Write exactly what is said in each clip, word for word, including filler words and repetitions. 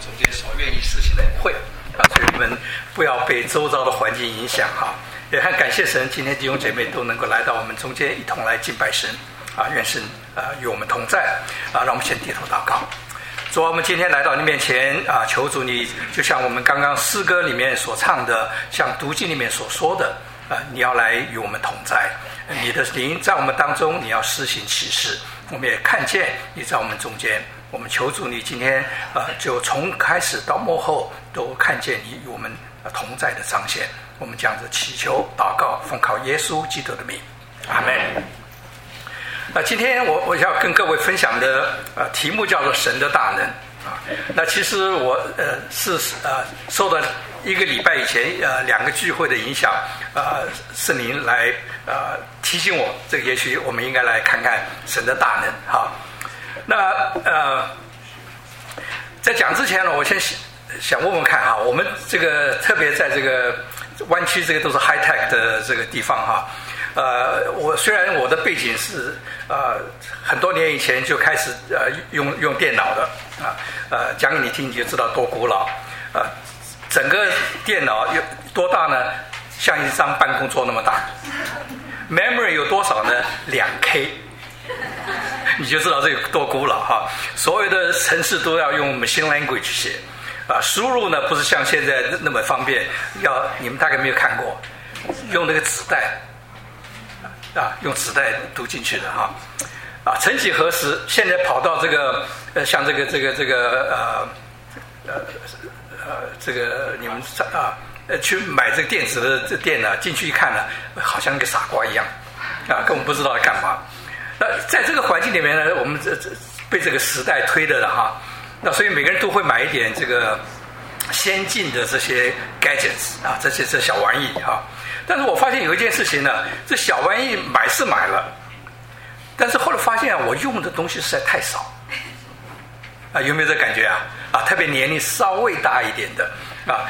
中间所愿意实行的会啊，所以你们不要被周遭的环境影响哈。也很感谢神，今天弟兄姐妹都能够来到我们中间，一同来敬拜神啊，愿神啊与我们同在啊，让我们先低头祷告。主啊，我们今天来到你面前啊，求主你就像我们刚刚诗歌里面所唱的，像读经里面所说的啊，你要来与我们同在，你的灵在我们当中，你要施行启示，我们也看见你在我们中间。我们求主你今天呃，就从开始到末后都看见你与我们同在的彰显。我们这样子祈求祷告，奉靠耶稣基督的名，阿们。那今天我我要跟各位分享的呃题目叫做神的大能啊。那其实我呃是呃受到一个礼拜以前呃两个聚会的影响，呃圣灵来呃提醒我，这个也许我们应该来看看神的大能哈。那呃在讲之前呢，我先想问问看啊，我们这个特别在这个湾区，这个都是 high tech 的这个地方哈。呃，我虽然我的背景是呃很多年以前就开始呃用用电脑的啊，呃讲给你听你就知道多古老。呃，整个电脑有多大呢？像一张办公桌那么大。memory 有多少呢？两 K。你就知道这个多古老哈。所有的程式都要用 machine language 写。啊，输入呢不是像现在那么方便，要你们大概没有看过，用那个纸袋啊，用纸袋读进去的哈。啊，曾几何时，现在跑到这个呃，像这个这个这个呃呃呃这个你们啊呃去买这个电子的这电呢，进去一看呢，好像一个傻瓜一样啊，根本不知道干嘛。那在这个环境里面呢，我们这这被这个时代推的了哈。那所以每个人都会买一点这个先进的这些 gadgets 啊，这些这小玩意哈。但是我发现有一件事情呢，这小玩意买是买了，但是后来发现啊，我用的东西实在太少啊，有没有这感觉啊？啊，特别年龄稍微大一点的啊，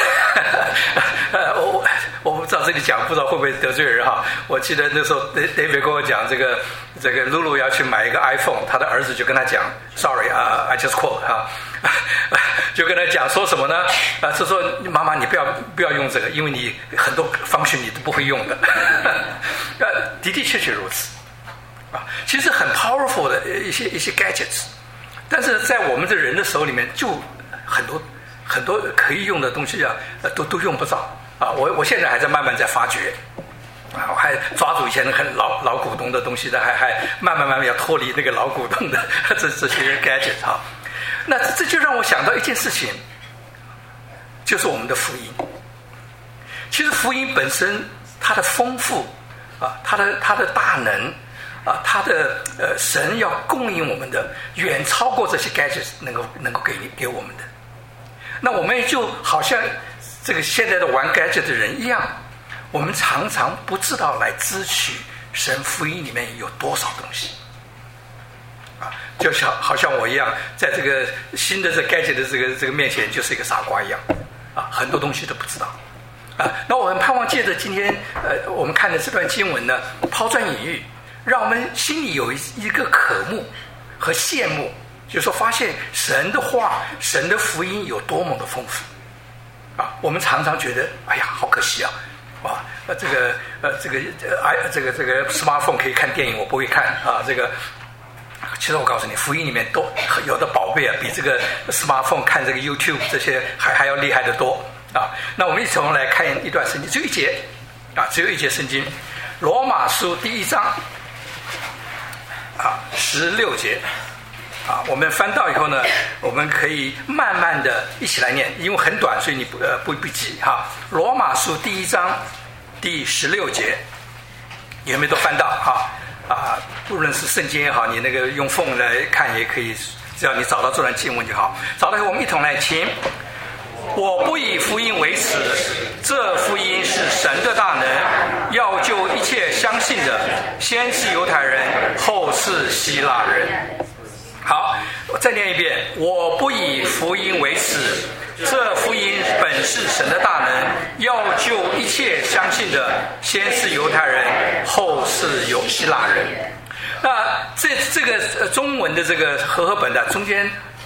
我我不知道这里讲不知道会不会得罪人哈。我记得那时候 David 跟我讲，这个这个露露要去买一个 iPhone， 他的儿子就跟他讲 ，Sorry 啊、uh, ，I just quote 哈，就跟他讲说什么呢？啊，是说妈妈你不要不要用这个，因为你很多方式你都不会用的。呃，的的确确如此啊，其实很 powerful 的一些一些 gadgets。但是在我们这人的手里面，就很多很多可以用的东西啊，都都用不着啊！我我现在还在慢慢在发掘啊，我还抓住以前很老老古董的东西的，还还慢慢慢慢要脱离那个老古董的这这些 gadget 啊。那这就让我想到一件事情，就是我们的福音。其实福音本身它的丰富啊，它的它的大能。啊，他的呃神要供应我们的远超过这些 gadgets 能够能够给给我们的。那我们就好像这个现在的玩 gadget 的人一样，我们常常不知道来支取神福音里面有多少东西。啊，就像好像我一样，在这个新的这 gadget 的这个这个面前，就是一个傻瓜一样。啊，很多东西都不知道。啊，那我们盼望借着今天呃我们看的这段经文呢，抛砖引玉。让我们心里有一个渴慕和羡慕，就是说发现神的话、神的福音有多么的丰富啊！我们常常觉得，哎呀，好可惜啊！哇，呃，这个呃，这个呃，这个这个 smartphone 可以看电影，我不会看啊。这个，其实我告诉你，福音里面都有的宝贝啊，比这个 smartphone 看这个 YouTube 这些还还要厉害得多啊！那我们一同来看一段圣经，只有一节啊，只有一节圣经，罗马书第一章。啊，十六节，啊，我们翻到以后呢，我们可以慢慢的一起来念，因为很短，所以你不呃不不急哈。罗马书第一章第十六节，有没有都翻到哈？啊，不论是圣经也好，你那个用缝来看也可以，只要你找到这段经文就好。找到以后，我们一同来听。我不以福音为耻，这福音是神的大能，要救一切相信的，先是犹太人，后是希腊人。好，我再念一遍。我不以福音为耻，这福音本是神的大能，要救一切相信的，先是犹太人，后是有希腊人。那这这个中文的这个和合本的中间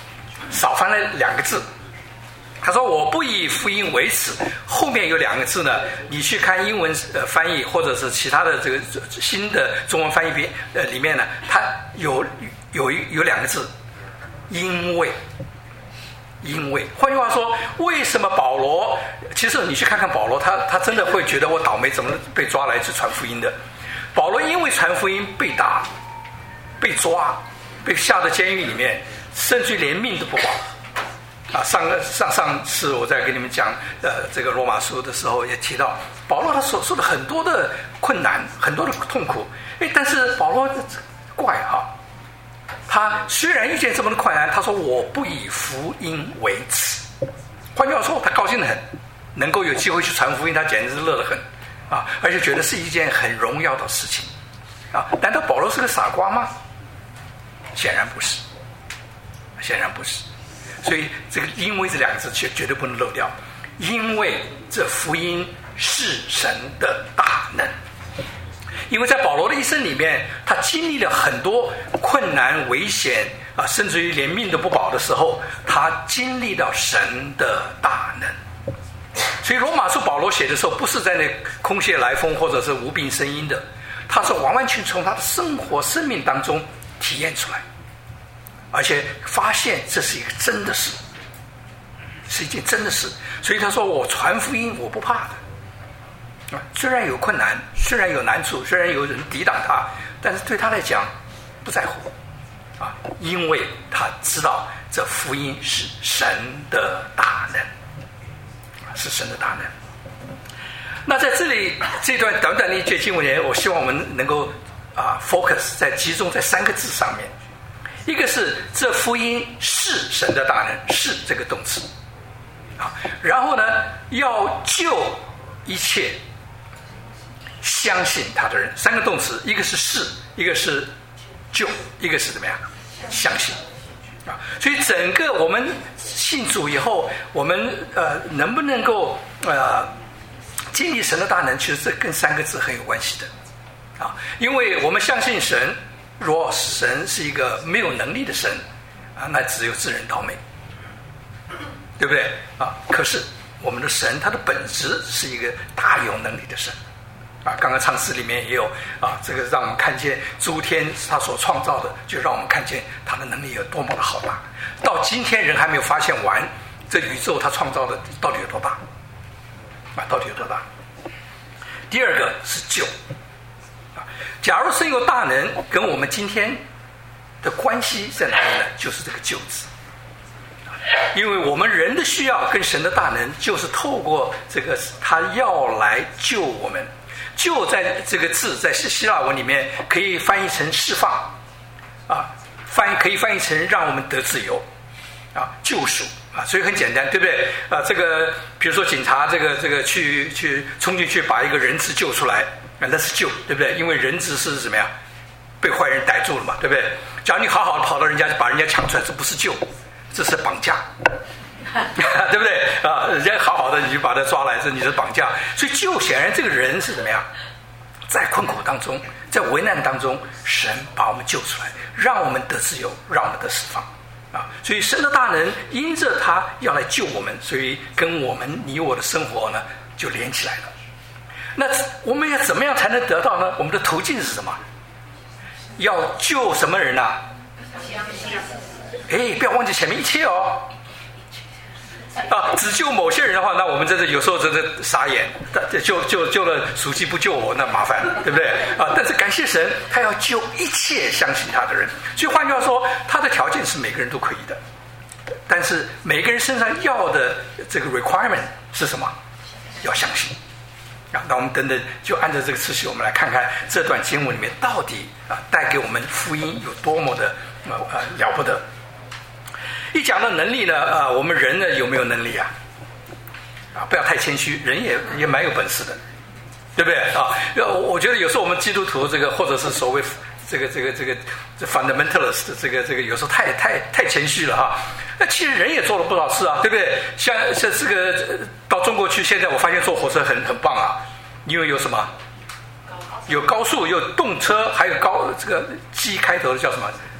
少翻了两个字。他说我不以福音为耻，后面有两个字呢，你去看英文呃翻译或者是其他的这个新的中文翻译边呃里面呢，它有有有两个字，因为。因为，换句话说，为什么保罗？其实你去看看保罗，他他真的会觉得我倒霉，怎么被抓来去传福音的？保罗因为传福音被打、被抓、被下到监狱里面，甚至连命都不保。啊，上个上上次我在跟你们讲呃这个罗马书的时候，也提到保罗他所受的很多的困难，很多的痛苦。哎，但是保罗怪哈。他虽然遇见这么多困难，他说我不以福音为耻。换句话说，他高兴得很，能够有机会去传福音，他简直是乐得很啊！而且觉得是一件很荣耀的事情啊！难道保罗是个傻瓜吗？显然不是，显然不是。所以这个“因为”这两个字绝绝对不能漏掉，因为这福音是神的大能。因为在保罗的一生里面，他经历了很多困难、危险啊，甚至于连命都不保的时候，他经历到神的大能。所以罗马书保罗写的时候，不是在那空穴来风或者是无病呻吟的，他是完完全从他的生活、生命当中体验出来，而且发现这是一个真的事，是一件真的事。所以他说：“我传福音，我不怕的。”虽然有困难，虽然有难处，虽然有人抵挡他，但是对他来讲不在乎啊，因为他知道这福音是神的大能，是神的大能。那在这里这段短短的一节经文里，我希望我们能够啊 focus 在集中在三个字上面，一个是这福音是神的大能，是这个动词啊，然后呢要救一切相信他的人，三个动词，一个是是，一个是救，一个是怎么样？相信啊！所以整个我们信主以后，我们呃能不能够呃经历神的大能，其实这跟三个字很有关系的啊！因为我们相信神，若神是一个没有能力的神啊，那只有自认倒霉，对不对啊？可是我们的神，他的本质是一个大有能力的神。啊，刚刚唱诗里面也有啊，这个让我们看见诸天他所创造的，就让我们看见他的能力有多么的好大。到今天人还没有发现完，这宇宙他创造的到底有多大？啊，到底有多大？第二个是救啊，假如神有大能，跟我们今天的关系在哪里呢？就是这个救字。因为我们人的需要跟神的大能，就是透过这个他要来救我们。救在这个字在希腊文里面可以翻译成释放啊，翻译可以翻译成让我们得自由啊，救赎啊，所以很简单，对不对啊？这个比如说警察这个这个去去冲进去把一个人质救出来啊，那是救，对不对？因为人质是怎么样被坏人逮住了嘛，对不对？假如你好好的跑到人家把人家抢出来，这不是救，这是绑架。对不对啊？人家好好的你就把他抓来，这你是绑架。所以就显然这个人是怎么样，在困苦当中，在危难当中，神把我们救出来，让我们得自由，让我们得释放啊！所以神的大能因着他要来救我们，所以跟我们你我的生活呢就连起来了。那我们要怎么样才能得到呢？我们的途径是什么？要救什么人呢、啊？哎，不要忘记前面一切哦。啊，只救某些人的话，那我们真的有时候真的傻眼，救救救了属鸡不救我，那麻烦了，对不对啊？但是感谢神，他要救一切相信他的人。所以换句话说，他的条件是每个人都可以的，但是每个人身上要的这个 requirement 是什么？要相信啊。那我们等等就按照这个次序，我们来看看这段经文里面到底啊带给我们福音有多么的呃呃了不得。一讲到能力呢，啊、呃，我们人呢有没有能力啊？啊，不要太谦虚，人也也蛮有本事的，对不对啊？我觉得有时候我们基督徒这个，或者是所谓这个这个这个这 fundamentalist 这个这个，有时候太太太谦虚了哈。那其实人也做了不少事啊，对不对？像像这个到中国去，现在我发现坐火车很很棒啊，因为有什么？有高速，有动车，还有高这个 G 开头的叫什么？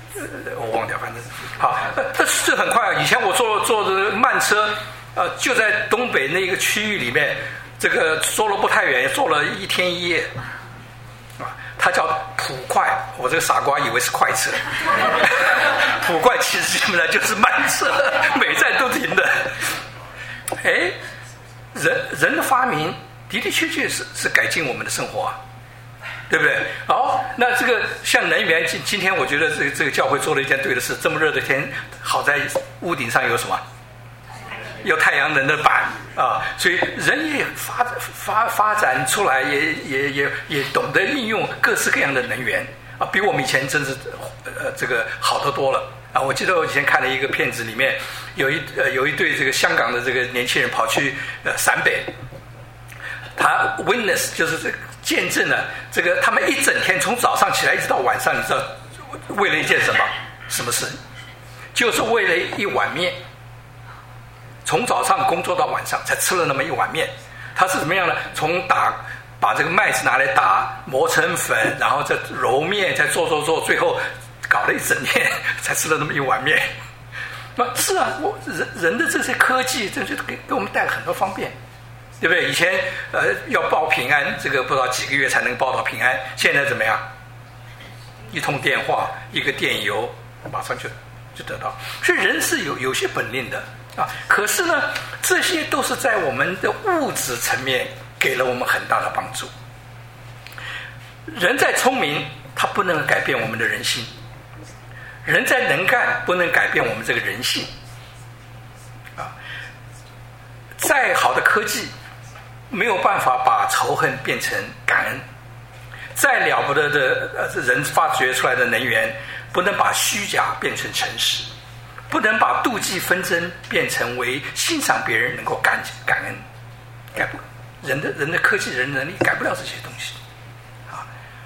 呃，我忘掉，反正好，这是很快啊。以前我坐坐的慢车，呃，就在东北那个区域里面，这个坐了不太远，坐了一天一夜，啊，它叫普快，我这个傻瓜以为是快车，普快其实基本上就是慢车，每站都停的。哎，人人的发明的的确确是是改进我们的生活啊。对不对？好，那这个像能源，今今天我觉得这个这个教会做了一件对的事。这么热的天，好在屋顶上有什么？有太阳能的板啊，所以人也发发发展出来，也也也也懂得应用各式各样的能源啊，比我们以前真是呃这个好得多了啊！我记得我以前看了一个片子，里面有一呃有一对这个香港的这个年轻人跑去呃陕北，他 witness 就是这个。见证了这个，他们一整天从早上起来一直到晚上，你知道为了一件什么什么事？就是为了一碗面。从早上工作到晚上，才吃了那么一碗面。他是怎么样呢？从打把这个麦子拿来打，磨成粉，然后再揉面，再做做做，最后搞了一整天，才吃了那么一碗面。那是啊，我人人的这些科技，这就给给我们带来很多方便。对不对？以前呃要报平安，这个不知道几个月才能报到平安，现在怎么样？一通电话，一个电邮，马上就就得到。所以人是有有些本领的啊。可是呢，这些都是在我们的物质层面给了我们很大的帮助。人再聪明，他不能改变我们的人性；人再能干，不能改变我们这个人性。啊，再好的科技。没有办法把仇恨变成感恩，再了不得的人发掘出来的能源，不能把虚假变成诚实，不能把妒忌纷争变成为欣赏别人能够感感恩，改不人的人的科技人的能力改不了这些东西啊。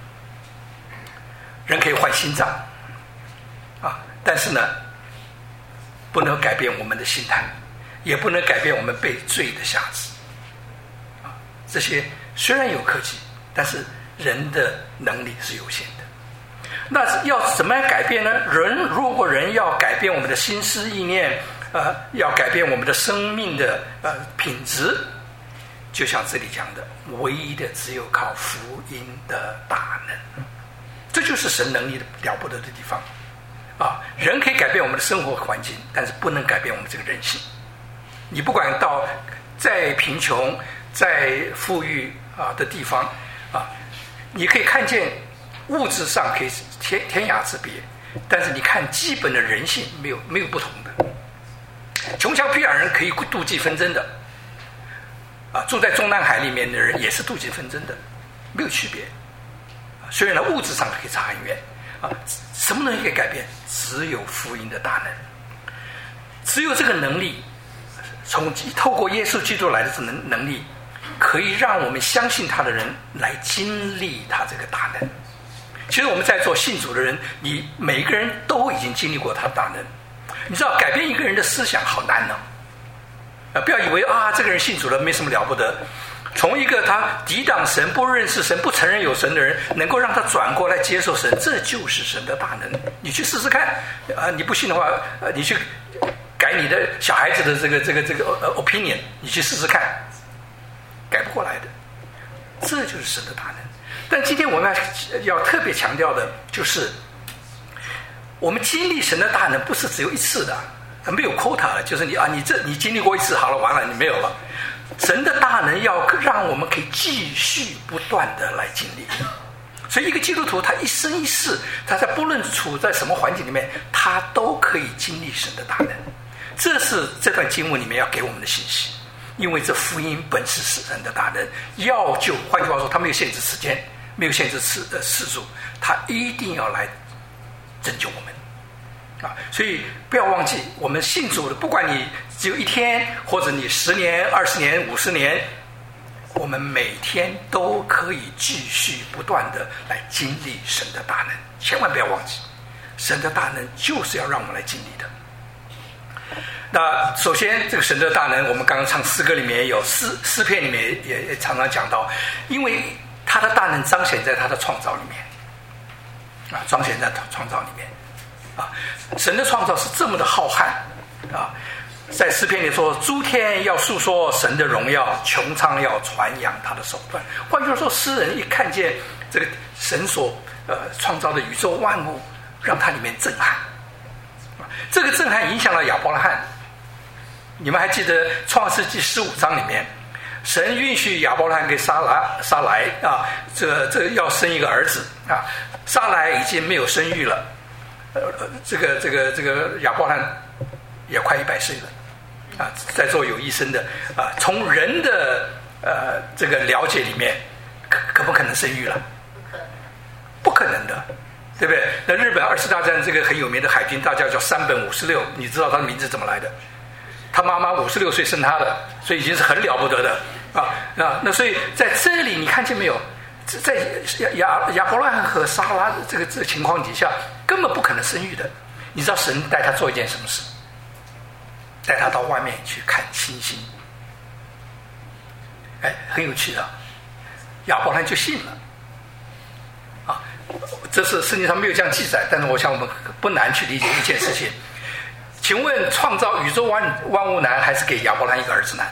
人可以换心脏啊，但是呢，不能改变我们的心态，也不能改变我们被罪的辖制。这些虽然有科技，但是人的能力是有限的。那要怎么样改变呢？人如果人要改变我们的心思意念，呃，要改变我们的生命的呃品质，就像这里讲的，唯一的只有靠福音的大能。这就是神能力的了不得的地方啊！人可以改变我们的生活环境，但是不能改变我们这个人性。你不管到再贫穷。在富裕啊的地方啊，你可以看见物质上可以天天涯之别，但是你看基本的人性没有没有不同的。穷乡僻壤人可以妒忌纷争的，啊，住在中南海里面的人也是妒忌纷争的，没有区别。啊，虽然呢物质上可以差很远啊，什么东西可以改变？只有福音的大能，只有这个能力，从透过耶稣基督来的这能能力。可以让我们相信他的人来经历他这个大能。其实我们在座信主的人，你每一个人都已经经历过他的大能。你知道改变一个人的思想好难呢、啊，不要以为啊这个人信主了没什么了不得。从一个他抵挡神、不认识神、不承认有神的人，能够让他转过来接受神，这就是神的大能。你去试试看啊！你不信的话，呃，你去改你的小孩子的这个这个这个 opinion， 你去试试看。改不过来的，这就是神的大能。但今天我们要要特别强调的就是，我们经历神的大能不是只有一次的，没有 quota 了，就是你啊，你这你经历过一次，好了，完了，你没有了。神的大能要让我们可以继续不断的来经历。所以，一个基督徒他一生一世，他在不论处在什么环境里面，他都可以经历神的大能。这是这段经文里面要给我们的信息。因为这福音本是神的大能，要救，换句话说，他没有限制时间，没有限制次呃次数，他一定要来拯救我们啊！所以不要忘记，我们信主的，不管你只有一天，或者你十年、二十年、五十年，我们每天都可以继续不断的来经历神的大能。千万不要忘记，神的大能就是要让我们来经历的。那首先，这个神的大能，我们刚刚唱诗歌里面也有，诗诗篇里面也也常常讲到，因为他的大能彰显在他的创造里面，啊，彰显在创造里面。 啊，神的创造是这么的浩瀚啊，在诗篇里说，诸天要述说神的荣耀，穹苍要传扬他的手段。换句话说，诗人一看见这个神所呃创造的宇宙万物，让他里面震撼。这个震撼影响了亚伯拉罕。你们还记得创世纪十五章里面，神允许亚伯拉罕给撒拉撒莱啊，这个这个要生一个儿子啊，撒莱已经没有生育了，呃，这个这个这个亚伯拉罕也快一百岁了啊，在座有医生的啊，从人的呃这个了解里面，可可不可能生育了？不可能的，对不对？那日本二次大战这个很有名的海军大将叫山本五十六，你知道他的名字怎么来的？他妈妈五十六岁生他的，所以已经是很了不得的啊啊！那所以在这里你看见没有，在亚亚伯拉罕和撒拉这个这个情况底下，根本不可能生育的。你知道神带他做一件什么事？带他到外面去看星星。哎，很有趣的，亚伯拉罕就信了。啊，这是圣经上没有这样记载，但是我想我们不难去理解一件事情。请问创造宇宙万万物难，还是给亚伯拉罕一个儿子难？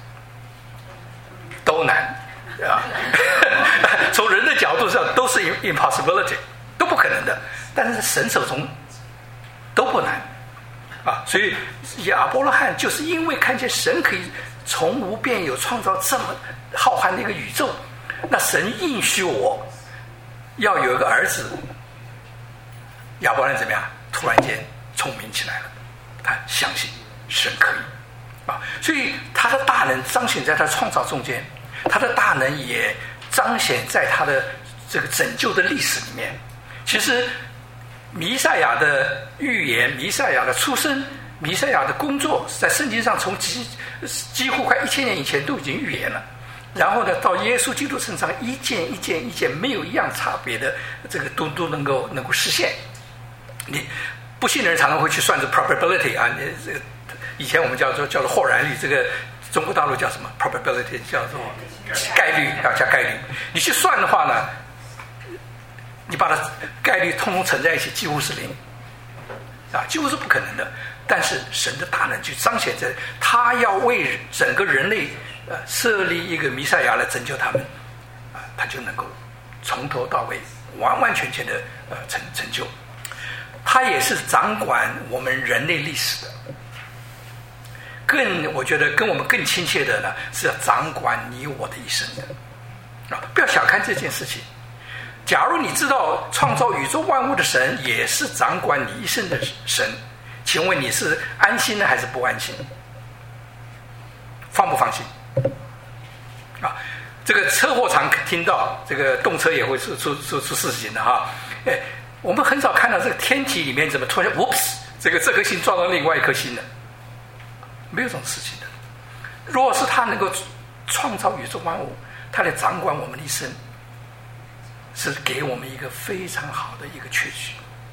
都难啊！从人的角度上都是 impossibility， 都不可能的。但是神手中都不难啊！所以亚伯拉罕就是因为看见神可以从无变有创造这么浩瀚的一个宇宙，那神应许我要有一个儿子，亚伯拉罕怎么样？突然间聪明起来了。他相信神可以啊，所以他的大能彰显在他创造中间，他的大能也彰显在他的这个拯救的历史里面。其实弥赛亚的预言、弥赛亚的出生、弥赛亚的工作，在圣经上从几几乎快一千年以前都已经预言了。然后呢，到耶稣基督身上，一件一件一件没有一样差别的，这个都都能够能够实现。你。不信的人常常会去算这 probability 啊，这个以前我们叫做叫做或然率，这个中国大陆叫什么 probability 叫做概率啊，叫概率。你去算的话呢，你把它概率通通乘在一起，几乎是零啊，几乎是不可能的。但是神的大能就彰显在，他要为整个人类呃设立一个弥赛亚来拯救他们啊，他就能够从头到尾完完全全的呃成成就。他也是掌管我们人类历史的，更我觉得跟我们更亲切的呢，是要掌管你我的一生的啊！不要小看这件事情。假如你知道创造宇宙万物的神也是掌管你一生的神，请问你是安心呢还是不安心？放不放心？啊，这个车祸常听到，这个动车也会出出出出事情的哈，哎。我们很少看到这个天体里面怎么突然 ，whoops， 这个这颗星撞到另外一颗星了，没有这种事情的。如果是他能够创造宇宙万物，他来掌管我们的一生，是给我们一个非常好的一个确据。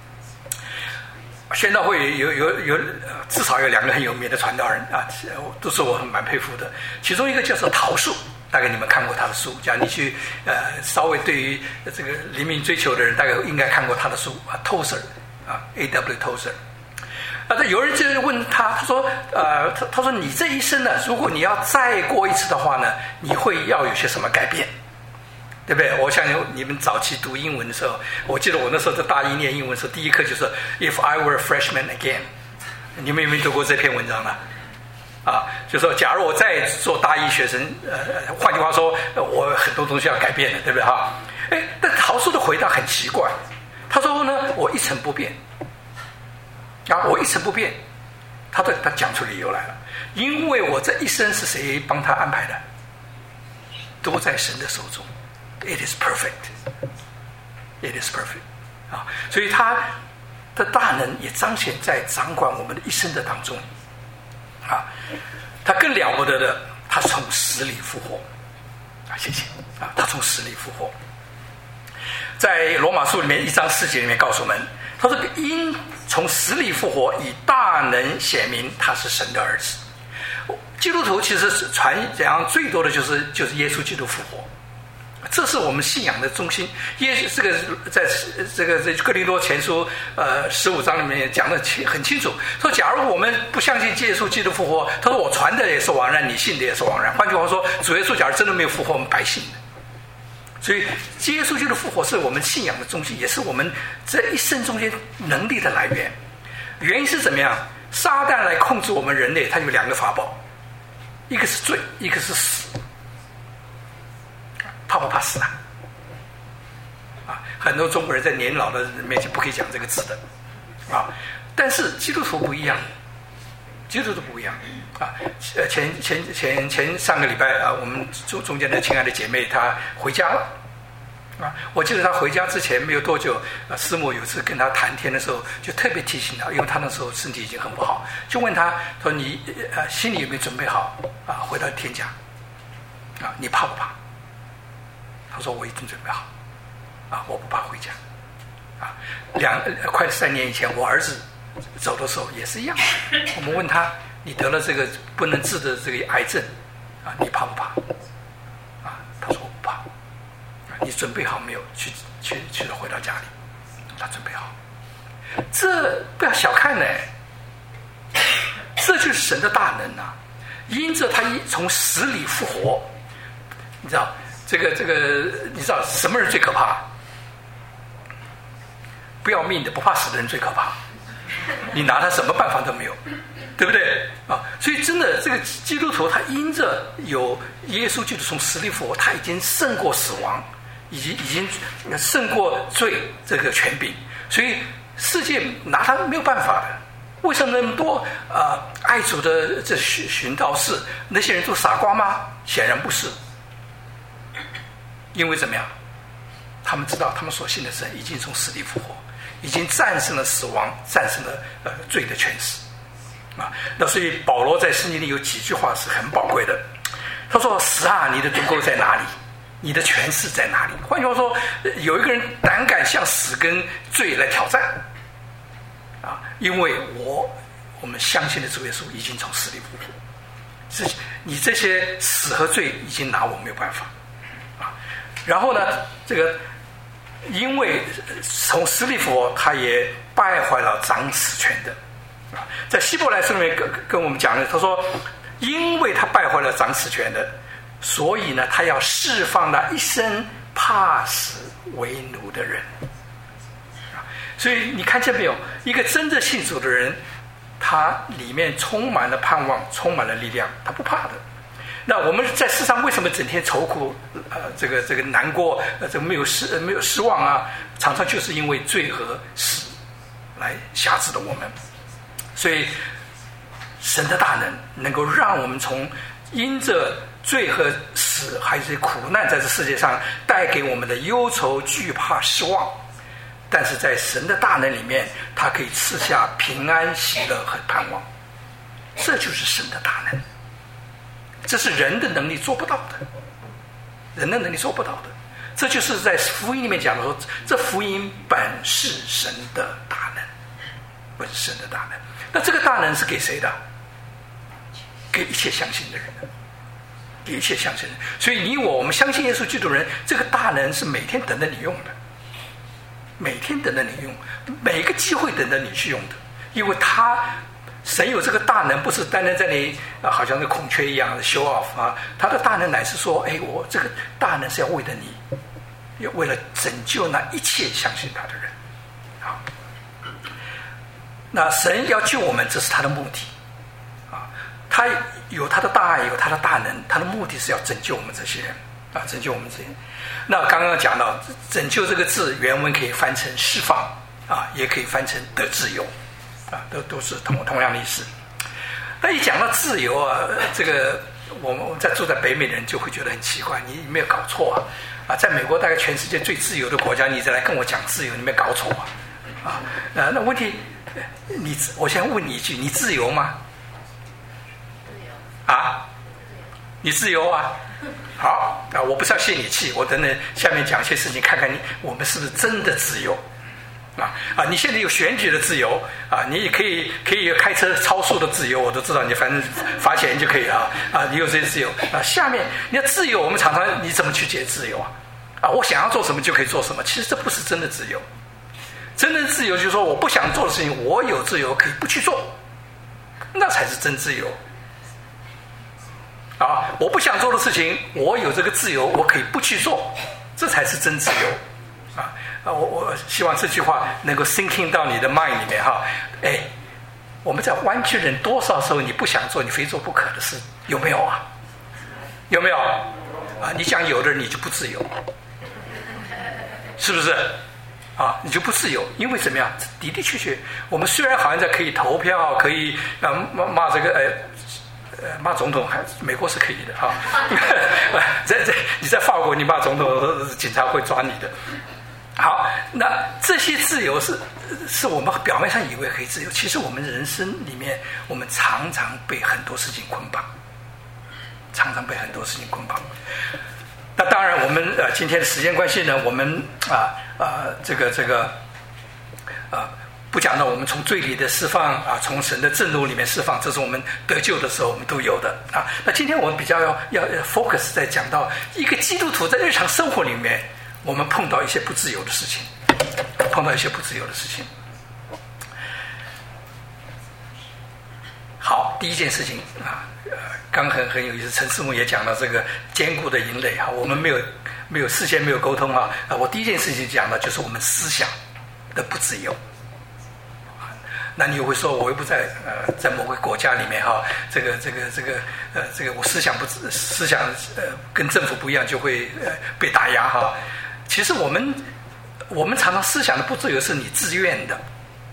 宣道会有有有至少有两个很有名的传道人啊，都是我很蛮佩服的。其中一个叫做陶树。大概你们看过他的书，假如你去呃稍微对于这个灵命追求的人，大概应该看过他的书啊 ，Tozer 啊 ，A W Tozer。啊，有人就问他，他说呃，他他说你这一生呢，如果你要再过一次的话呢，你会要有些什么改变，对不对？我想你们早期读英文的时候，我记得我那时候在大一念英文的时候，第一课就是 If I were a freshman again， 你们有没有读过这篇文章呢？啊，就说假如我再做大一学生，呃，换句话说，我很多东西要改变的，对不对哈？哎，但陶树的回答很奇怪，他说呢，我一成不变。啊，我一成不变，他的他讲出理由来了，因为我这一生是谁帮他安排的？都在神的手中 ，It is perfect, It is perfect。啊，所以他的大能也彰显在掌管我们的一生的当中。啊，他更了不得的，他从死里复活啊！谢谢啊，他从死里复活，在罗马书里面一章四节里面告诉我们，他说因从死里复活，以大能显明他是神的儿子。基督徒其实传讲最多的就是就是耶稣基督复活， 这是我们信仰的中心。耶稣这个在这个这哥林多前书呃十五章里面讲的很清楚，说假如我们不相信耶稣基督复活，他说我传的也是枉然，你信的也是枉然。换句话说，主耶稣假如真的没有复活，我们白信的。所以耶稣基督复活是我们信仰的中心，也是我们这一生中间能力的来源。原因是怎么样？撒旦来控制我们人类，他有两个法宝，一个是罪，一个是死。怕不怕死啊？啊，很多中国人在年老的人面前不可以讲这个字的，啊，但是基督徒不一样，基督徒不一样啊。呃，前前前前上个礼拜啊，我们中中间的亲爱的姐妹她回家了，啊，我记得她回家之前没有多久，啊，师母有次跟她谈天的时候，就特别提醒她，因为她那时候身体已经很不好，就问她说你呃心里有没有准备好啊回到天家？啊，你怕不怕？她说我已经准备好，啊，我不怕回家，啊，两快三年以前我儿子走的时候也是一样，我们问他你得了这个不能治的这个癌症，啊，你怕不怕？啊，他说我不怕，啊，你准备好没有？去去去回到家里，他准备好，这不要小看呢，这就是神的大能啊！因着他一从死里复活，你知道。这个这个，你知道什么人最可怕？不要命的、不怕死的人最可怕。你拿他什么办法都没有，对不对啊？所以真的，这个基督徒他因着有耶稣基督从死里复活，他已经胜过死亡，已经已经胜过罪这个权柄。所以世界拿他没有办法的。为什么那么多呃爱主的这寻寻道士那些人都傻瓜吗？显然不是。因为怎么样？他们知道他们所信的神已经从死里复活，已经战胜了死亡，战胜了呃罪的权势啊。那所以保罗在圣经里有几句话是很宝贵的。他说：“死啊，你的尊贵在哪里？你的权势在哪里？”换句话说，有一个人胆敢向死跟罪来挑战啊，因为我我们相信的主耶稣已经从死里复活，是你这些死和罪已经拿我没有办法。然后呢，这个因为从死里复活，他也败坏了掌死权的啊。在希伯来书里面跟跟我们讲的，他说，因为他败坏了掌死权的，所以呢，他要释放那一生怕死为奴的人啊。所以你看见没有？一个真正信主的人，他里面充满了盼望，充满了力量，他不怕的。那我们在世上为什么整天愁苦，呃，这个这个难过，呃，这个没有失没有失望啊？常常就是因为罪和死来辖制了我们。所以神的大能能够让我们从因着罪和死还是苦难在这世界上带给我们的忧愁、惧怕、失望，但是在神的大能里面，他可以赐下平安、喜乐和盼望。这就是神的大能。这是人的能力做不到的，人的能力做不到的。这就是在福音里面讲的说，这福音本是神的大能，本是神的大能。那这个大能是给谁的？给一切相信的人的，给一切相信的人。所以你我我们相信耶稣基督的人，这个大能是每天等着你用的，每天等着你用，每个机会等着你去用的，因为他。神有这个大能，不是单单在你啊，好像是孔雀一样的 show off 啊。他的大能乃是说，哎，我这个大能是要为了你，要为了拯救那一切相信他的人。好，那神要救我们，这是他的目的啊。他有他的大爱，有他的大能，他的目的是要拯救我们这些人啊，拯救我们这些人。那刚刚讲到拯救这个字，原文可以翻成释放啊，也可以翻成得自由。啊，都都是同同样的意思。那一讲到自由啊，这个我们我们在住在北美的人就会觉得很奇怪，你没有搞错啊？啊，在美国大概全世界最自由的国家，你再来跟我讲自由，你没有搞错啊？啊，那那问题，你我先问你一句，你自由吗？啊，你自由啊？好，啊，我不是要泄你气，我等等下面讲一些事情，看看你我们是不是真的自由。啊啊！你现在有选举的自由啊，你也可以可以开车超速的自由，我都知道，你反正罚钱就可以了啊！啊，你有这些自由啊。下面你要自由，我们常常你怎么去解自由啊？ 啊，我想要做什么就可以做什么。其实这不是真的自由。真正的自由就是说，我不想做的事情，我有自由可以不去做，那才是真自由。啊，我不想做的事情，我有这个自由，我可以不去做，这才是真自由。啊，我我希望这句话能够 sinking 到你的 mind 里面哈。哎，我们在湾区人多少时候你不想做，你非做不可的事，有没有啊？有没有？啊，你讲有的人你就不自由，是不是？啊，你就不自由，因为怎么样？的的确确，我们虽然好像在可以投票，可以啊骂骂这个呃呃骂总统，还美国是可以的哈。在在你在法国，你骂总统，警察会抓你的。好，那这些自由是是我们表面上以为可以自由，其实我们人生里面，我们常常被很多事情捆绑，常常被很多事情捆绑。那当然，我们呃今天的时间关系呢，我们啊啊、呃、这个这个啊、呃、不讲到我们从罪里的释放啊，从神的震怒里面释放，这是我们得救的时候我们都有的啊。那今天我们比较要要 focus 在讲到一个基督徒在日常生活里面，我们碰到一些不自由的事情，碰到一些不自由的事情。好，第一件事情啊，呃，刚很很有意思，陈师母也讲到这个坚固的营垒哈，我们没有没有事先没有沟通啊，啊，我第一件事情讲的就是我们思想的不自由。那你又会说，我又不在呃在某个国家里面哈，这个这个这个呃这个我思想不思想呃跟政府不一样，就会呃被打压哈。其实我们我们常常思想的不自由是你自愿的，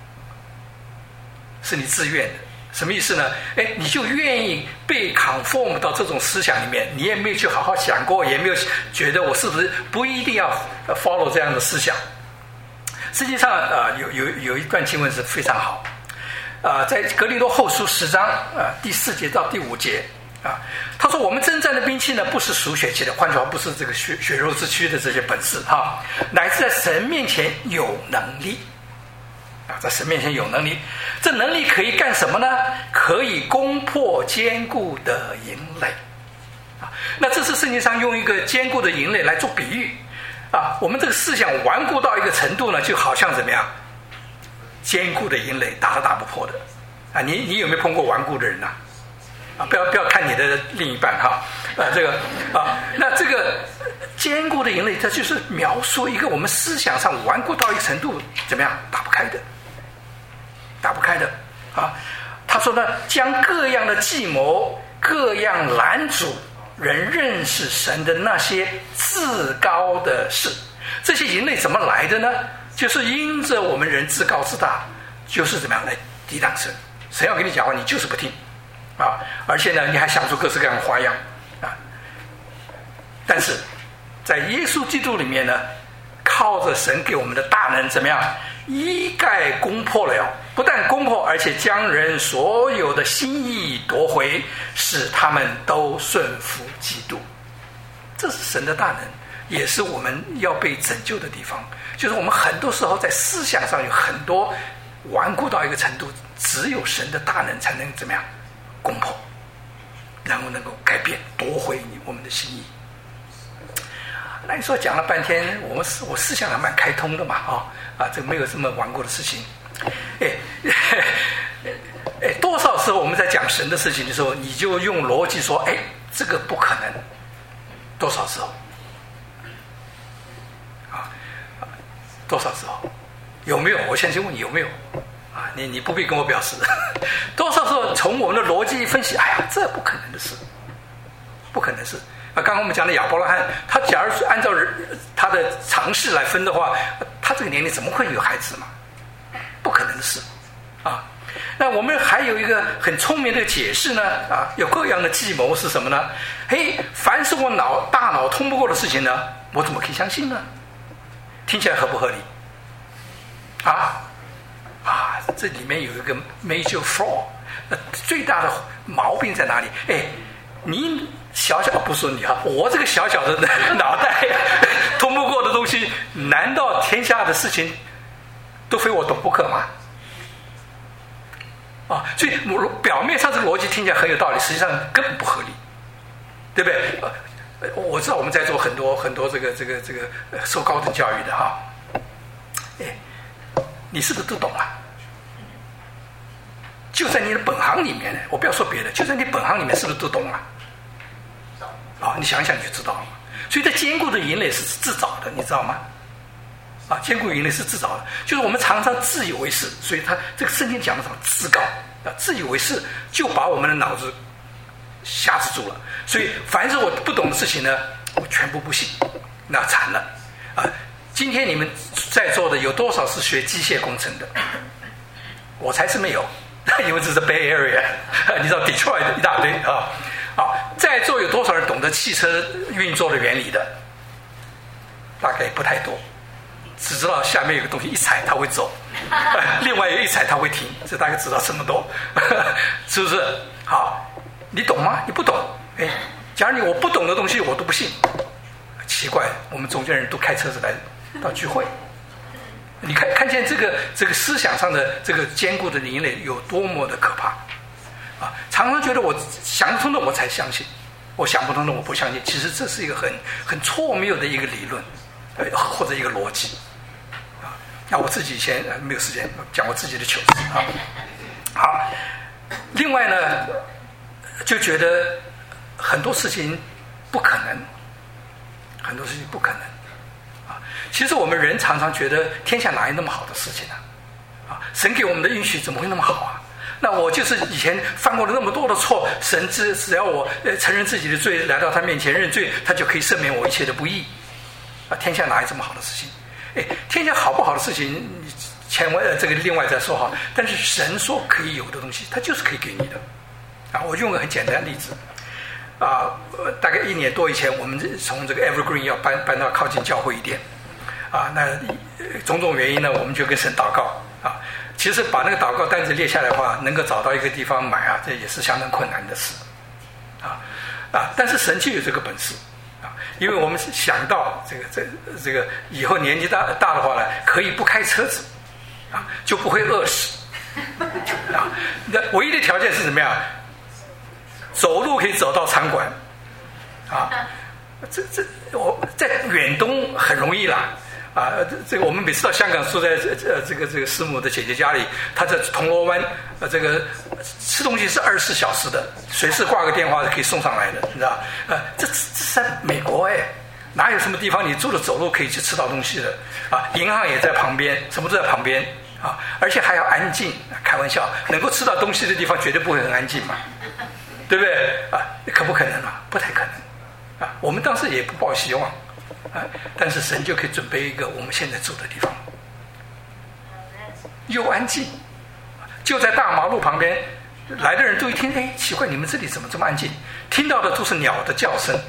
是你自愿的。什么意思呢？哎，你就愿意被 conform 到这种思想里面，你也没有去好好想过，也没有觉得我是不是不一定要 follow 这样的思想。实际上，呃，有有有一段经文是非常好，啊、呃，在格林多后书十章啊、呃、第四节到第五节啊，他说我们征战的兵器呢，不是属血气的，换句话不是这个血血肉之躯的这些本事哈，乃是在神面前有能力。啊，在神面前有能力，这能力可以干什么呢？可以攻破坚固的营垒。啊，那这是圣经上用一个坚固的营垒来做比喻。啊，我们这个思想顽固到一个程度呢，就好像怎么样？坚固的营垒打都打不破的。啊，你你有没有碰过顽固的人呐、啊？啊，不要不要看你的另一半哈。啊，这个啊，那这个坚固的营垒，它就是描述一个我们思想上顽固到一个程度，怎么样打不开的。打不开的啊！他说呢，将各样的计谋、各样拦阻人认识神的那些自高的事，这些营垒怎么来的呢？就是因着我们人自高自大，就是怎么样来抵挡神。神要跟你讲话，你就是不听啊！而且呢，你还想出各式各样的花样啊！但是在耶稣基督里面呢，靠着神给我们的大能，怎么样？一概攻破了，不但攻破，而且将人所有的心意夺回，使他们都顺服基督。这是神的大能，也是我们要被拯救的地方。就是我们很多时候在思想上有很多顽固到一个程度，只有神的大能才能怎么样攻破，然后能够改变夺回你我们的心意。那你说讲了半天，我们我思想还蛮开通的嘛，啊、哦、啊，这没有这么顽固的事情。哎，哎，多少时候我们在讲神的事情的时候，你就用逻辑说，哎，这个不可能。多少时候？啊，多少时候？有没有？我先先问你有没有？啊，你你不必跟我表示。多少时候从我们的逻辑分析，哎呀，这不可能的事，不可能的事。啊，刚刚我们讲的亚伯拉罕，他假如是按照他的常识来分的话，他这个年龄怎么会有孩子嘛？不可能的事啊。那我们还有一个很聪明的解释呢，啊，有各样的计谋是什么呢？嘿，凡是我脑大脑通不过的事情呢，我怎么可以相信呢？听起来合不合理？啊啊，这里面有一个 major flaw， 呃，最大的毛病在哪里？哎，你。小小不说你哈，我这个小小的脑袋通不过的东西，难道天下的事情都非我懂不可吗？啊，所以表面上这个逻辑听起来很有道理，实际上根本不合理，对不对？ 我知道我们在座很多很多这个这个这个受高等教育的哈，哎，你是不是都懂啊？就在你的本行里面呢，我不要说别的，就在你本行里面是不是都懂啊？啊，你想想你就知道了。所以这坚固的营垒是自找的，你知道吗？啊，坚固营垒是自找的，就是我们常常自以为是，所以他这个圣经讲的什么自高啊，自以为是就把我们的脑子辖制住了。所以凡是我不懂的事情呢，我全部不信，那惨了啊！今天你们在座的有多少是学机械工程的？我才是没有，因为这是 Bay Area， 你知道 Detroit 一大堆啊。好，在座有多少人懂得汽车运作的原理的？大概不太多，只知道下面有个东西一踩它会走，另外有一踩它会停，这大概知道这么多，是不是？好，你懂吗？你不懂。哎，假如你我不懂的东西我都不信，奇怪，我们中间人都开车子来到聚会，你看看见这个这个思想上的这个坚固的营垒有多么的可怕啊！常常觉得我想得通的我才相信，我想不通的我不相信。其实这是一个很很错谬的一个理论，或者一个逻辑啊。那我自己以前没有时间讲我自己的糗事啊。好，另外呢，就觉得很多事情不可能，很多事情不可能啊。其实我们人常常觉得天下哪有那么好的事情呢？啊，神给我们的允许怎么会那么好啊？那我就是以前犯过了那么多的错，神只只要我承认自己的罪，来到他面前认罪，他就可以赦免我一切的不义啊！天下哪有这么好的事情？哎，天下好不好的事情，千万这个另外再说哈。但是神说可以有的东西，他就是可以给你的啊！我用个很简单的例子啊，大概一年多以前，我们从这个 Evergreen 要搬搬到靠近教会一点啊，那种种原因呢，我们就跟神祷告啊。其实把那个祷告单子列下来的话，能够找到一个地方买啊，这也是相当困难的事啊啊！但是神就有这个本事啊，因为我们想到这个这这个以后年纪大大的话呢，可以不开车子啊，就不会饿死啊。那唯一的条件是怎么样？走路可以走到餐馆啊，这这我在远东很容易啦。啊，这个我们每次到香港住在呃这个这个师母的姐姐家里，她在铜锣湾，呃这个吃东西是二十四小时的，随时挂个电话就可以送上来的，你知道？呃，这这是在美国哎，哪有什么地方你住了走路可以去吃到东西的啊？银行也在旁边，什么都在旁边啊，而且还要安静。开玩笑，能够吃到东西的地方绝对不会很安静嘛，对不对？啊，可不可能啊？不太可能啊！我们当时也不抱希望。啊！但是神就可以准备一个我们现在住的地方，又安静，就在大马路旁边，来的人都一听，哎，奇怪，你们这里怎么这么安静？听到的都是鸟的叫声，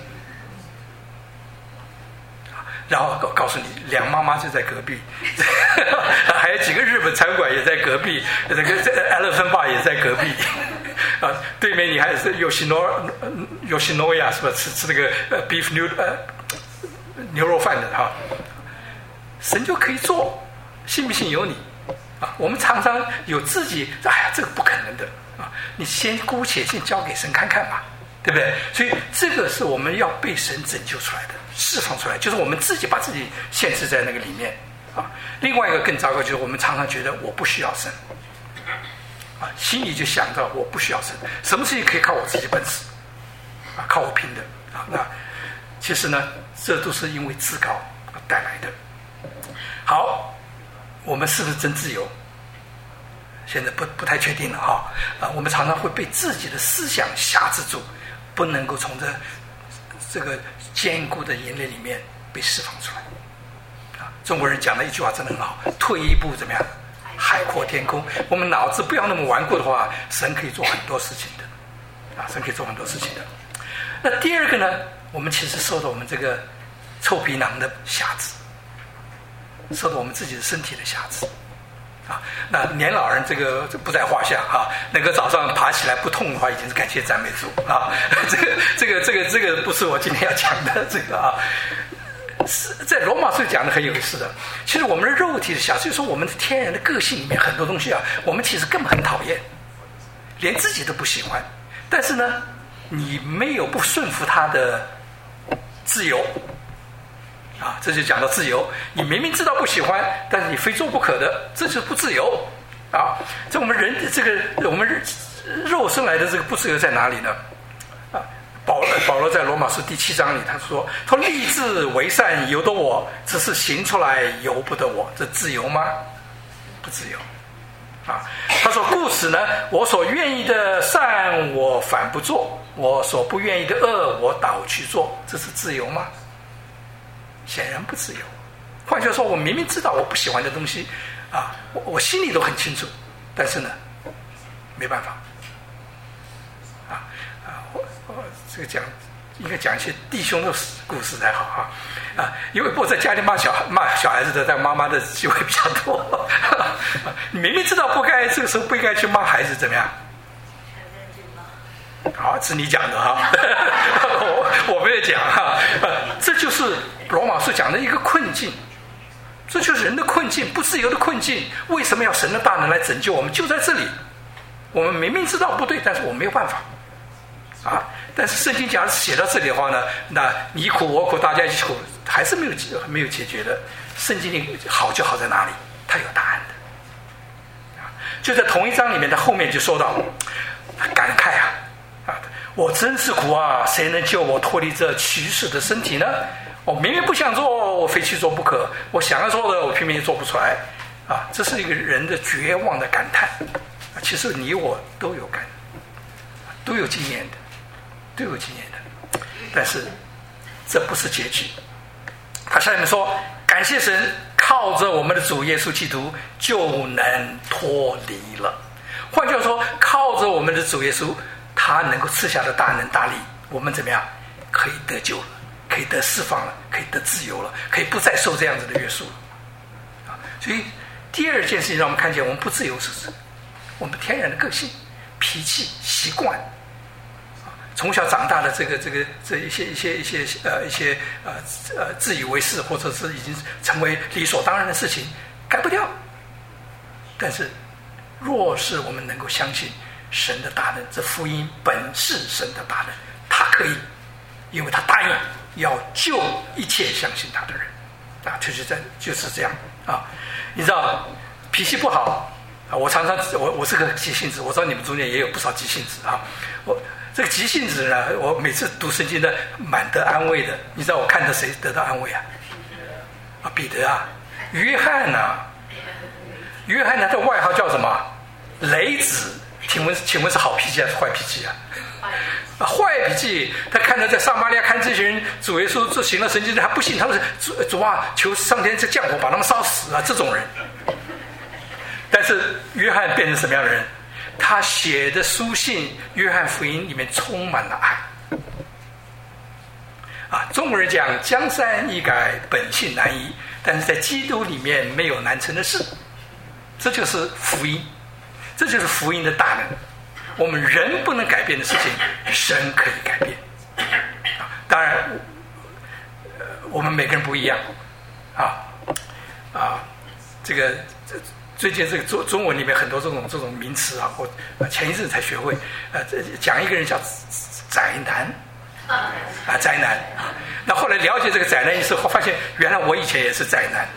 然后告告诉你，梁妈妈就在隔壁，还有几个日本餐馆也在隔壁，这个 Elephant Bar 也在隔壁。啊，对面你还是有西诺有西诺亚是吧？吃吃那个呃 beef 牛呃。牛肉饭的哈，神就可以做，信不信由你啊！我们常常有自己，哎呀，这个不可能的啊！你先姑且先交给神看看吧，对不对？所以这个是我们要被神拯救出来的，释放出来，就是我们自己把自己限制在那个里面啊。另外一个更糟糕，就是我们常常觉得我不需要神啊，心里就想到我不需要神，什么事情可以靠我自己本事啊，靠我拼的啊。那其实呢，这都是因为自高带来的。好，我们是不是真自由？现在不不太确定了哈。啊，我们常常会被自己的思想辖制住，不能够从这这个坚固的营垒里面被释放出来。啊，中国人讲的一句话真的很好：退一步怎么样？海阔天空。我们脑子不要那么顽固的话，神可以做很多事情的。啊，神可以做很多事情的。那第二个呢？我们其实受到我们这个臭皮囊的辖制，受到我们自己的身体的辖制啊。那年老人这个不在话下啊，能够早上爬起来不痛的话，已经是感谢赞美主啊。这个这个这个这个不是我今天要讲的这个啊。是在罗马书讲的很有意思的。其实我们的肉体的辖制，就是说我们的天然的个性里面很多东西啊，我们其实根本很讨厌，连自己都不喜欢。但是呢，你没有不顺服他的自由啊，这就讲到自由。你明明知道不喜欢，但是你非做不可的，这就是不自由啊。这我们人这个我们肉生来的这个不自由在哪里呢？啊，保保罗在罗马书第七章里他说：“他说立志为善由得我，只是行出来由不得我。”这自由吗？不自由啊。他说：“故此呢，我所愿意的善我反不做，我所不愿意的恶我倒去做。”这是自由吗？显然不自由。换句话说，我明明知道我不喜欢的东西啊，我我心里都很清楚，但是呢，没办法啊啊！我我这个讲应该讲一些弟兄的故事才好啊啊！因为我在家里骂小骂小孩子的，但妈妈的机会比较多。你明明知道不该，这个时候不应该去骂孩子，怎么样？好，是你讲的哈，我我没有讲哈，这就是罗马书讲的一个困境，这就是人的困境，不自由的困境。为什么要神的大能来拯救我们？就在这里，我们明明知道不对，但是我没有办法啊。但是圣经假如写到这里的话呢，那你苦我苦，大家一起苦，还是没有没有解决的。圣经里好就好在哪里？它有答案的。就在同一章里面的后面就说到，感慨啊。啊！我真是苦啊！谁能救我脱离这取死的身体呢？我明明不想做，我非去做不可；我想要做的，我偏偏做不出来。啊！这是一个人的绝望的感叹。啊、其实你我都有感，都有经验的，都有经验的。但是这不是结局。他下面说：“感谢神，靠着我们的主耶稣基督就能脱离了。”换句话说，靠着我们的主耶稣。他能够赐下的大能大力，我们怎么样可以得救了，可以得释放了，可以得自由了，可以不再受这样子的约束了啊！所以第二件事情让我们看见，我们不自由是我们天然的个性、脾气、习惯啊，从小长大的这个这个这一些一些一些呃一些呃呃自以为是，或者是已经成为理所当然的事情，改不掉。但是若是我们能够相信神的大能，这福音本是神的大能，他可以，因为他答应要救一切相信他的人啊，就是这就是这样啊。你知道脾气不好啊，我常常我我是个急性子，我知道你们中间也有不少急性子啊。我这个急性子呢，我每次读圣经呢，满得安慰的。你知道我看着谁得到安慰啊？啊，彼得啊，约翰啊，约翰呢的外号叫什么？雷子。请问，请问是好脾气还是坏脾气啊？啊，坏脾气。他看到在撒玛利亚看这些人，主耶稣做行了神迹，他不信，他说主主啊，求上天这降火把他们烧死啊！这种人。但是约翰变成什么样的人？他写的书信《约翰福音》里面充满了爱。啊，中国人讲江山易改，本性难移，但是在基督里面没有难成的事，这就是福音。这就是福音的大能，我们人不能改变的事情，神可以改变。啊，当然，呃，我们每个人不一样，啊啊，这个最近这个中中文里面很多这种这种名词啊，我前一阵才学会，呃，讲一个人叫宅男，啊，宅男啊，那后来了解这个宅男意思后，发现原来我以前也是宅男。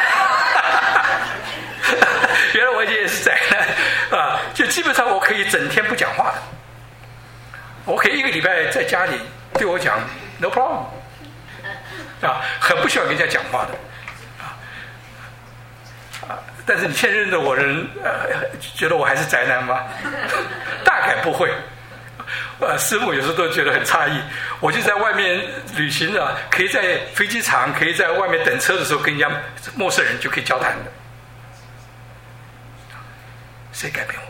原来我也是宅男啊，就基本上我可以整天不讲话的，我可以一个礼拜在家里对我讲 no problem 啊，很不喜欢跟人家讲话的啊啊！但是你现在认得我的人，呃，觉得我还是宅男吗？大概不会。呃，师母有时候都觉得很诧异，我就在外面旅行啊，可以在飞机场，可以在外面等车的时候跟人家陌生人就可以交谈的。谁改变我？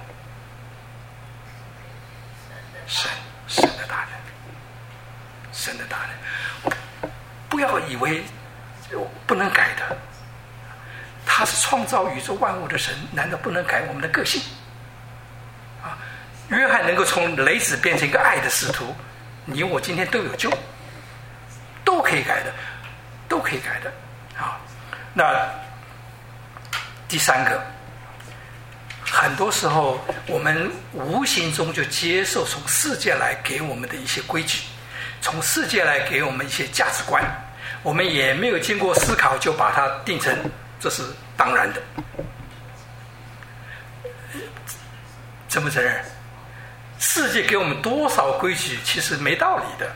神，神的大能，神的大能。不要以为不能改的，他是创造宇宙万物的神，难道不能改我们的个性？啊，约翰能够从雷子变成一个爱的使徒，你我今天都有救，都可以改的，都可以改的。好，那第三个。很多时候我们无形中就接受从世界来给我们的一些规矩， 从世界来给我们一些价值观，我们也没有经过思考就把它定成这是当然的。承不承认？世界给我们多少规矩其实没道理的，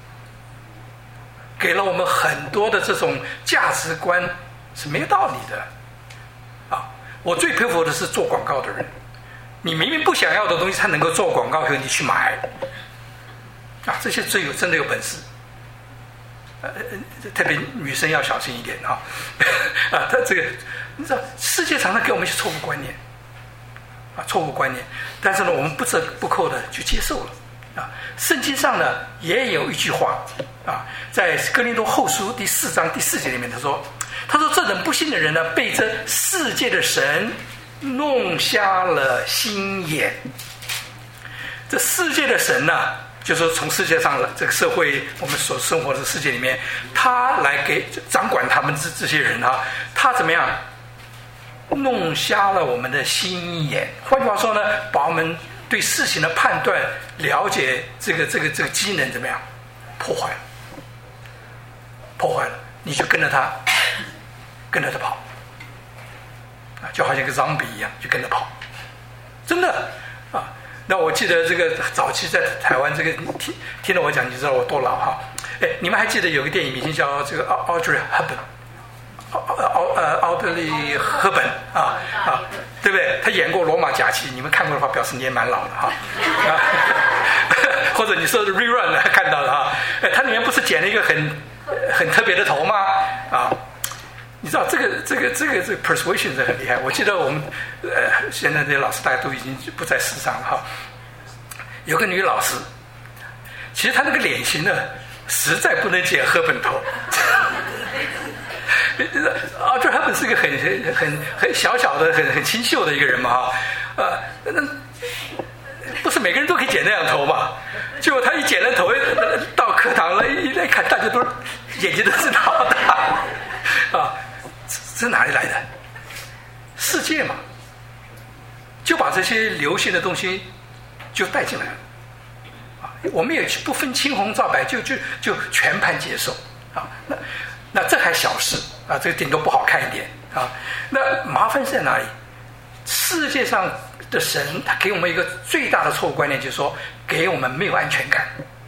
给了我们很多的这种价值观是没有道理的啊！我最佩服的是做广告的人，你明明不想要的东西，他能够做广告，和你去买啊！这些最有真的有本事，呃，特别女生要小心一点啊！啊，他这个你知道，世界常常给我们一些错误观念。啊，错误观念，但是呢，我们不折不扣的去接受了啊。圣经上呢也有一句话啊，在哥林多后书第四章第四节里面，他说：“他说这等不信的人呢，被这世界的神弄瞎了心眼。这世界的神呢，就是说从世界上这个社会，我们所生活的世界里面，他来给掌管他们这这些人啊，他怎么样？”弄瞎了我们的心眼，换句话说呢，把我们对事情的判断、了解这个这个这个机能怎么样破坏了，破坏了，你就跟着他，跟着他跑，啊，就好像一个 zombie 一样，就跟着跑，真的啊。那我记得这个早期在台湾，这个听听了我讲，你知道我多老哈。哎，你们还记得有个电影明星叫这个 Audrey Hepburn？奥奥呃奥德利赫本啊啊，对不对？他演过《罗马假期》，你们看过的话，表示你也蛮老的哈。啊、或者你说的 rerun 看到了哈，哎，它里面不是剪了一个很很特别的头吗？啊，你知道这个这个这个这个 persuasion 是很厉害。我记得我们呃现在这些老师大家都已经不在世上了哈。有个女老师，其实她那个脸型呢，实在不能剪赫本头。啊，这他本是一个很很很很小小的、很很清秀的一个人嘛，哈，呃，那不是每个人都可以剪那样头嘛？结果他一剪了头，到课堂了，一来看，大家都眼睛都是好大，啊，这哪里来的？世界嘛，就把这些流行的东西就带进来了，啊，我们也不分青红皂白，就就就全盘接受，啊，那。那这还小事啊，这个顶多不好看一点啊。那麻烦是在哪里？世界上的神他给我们一个最大的错误观念，就是说给我们没有安全感。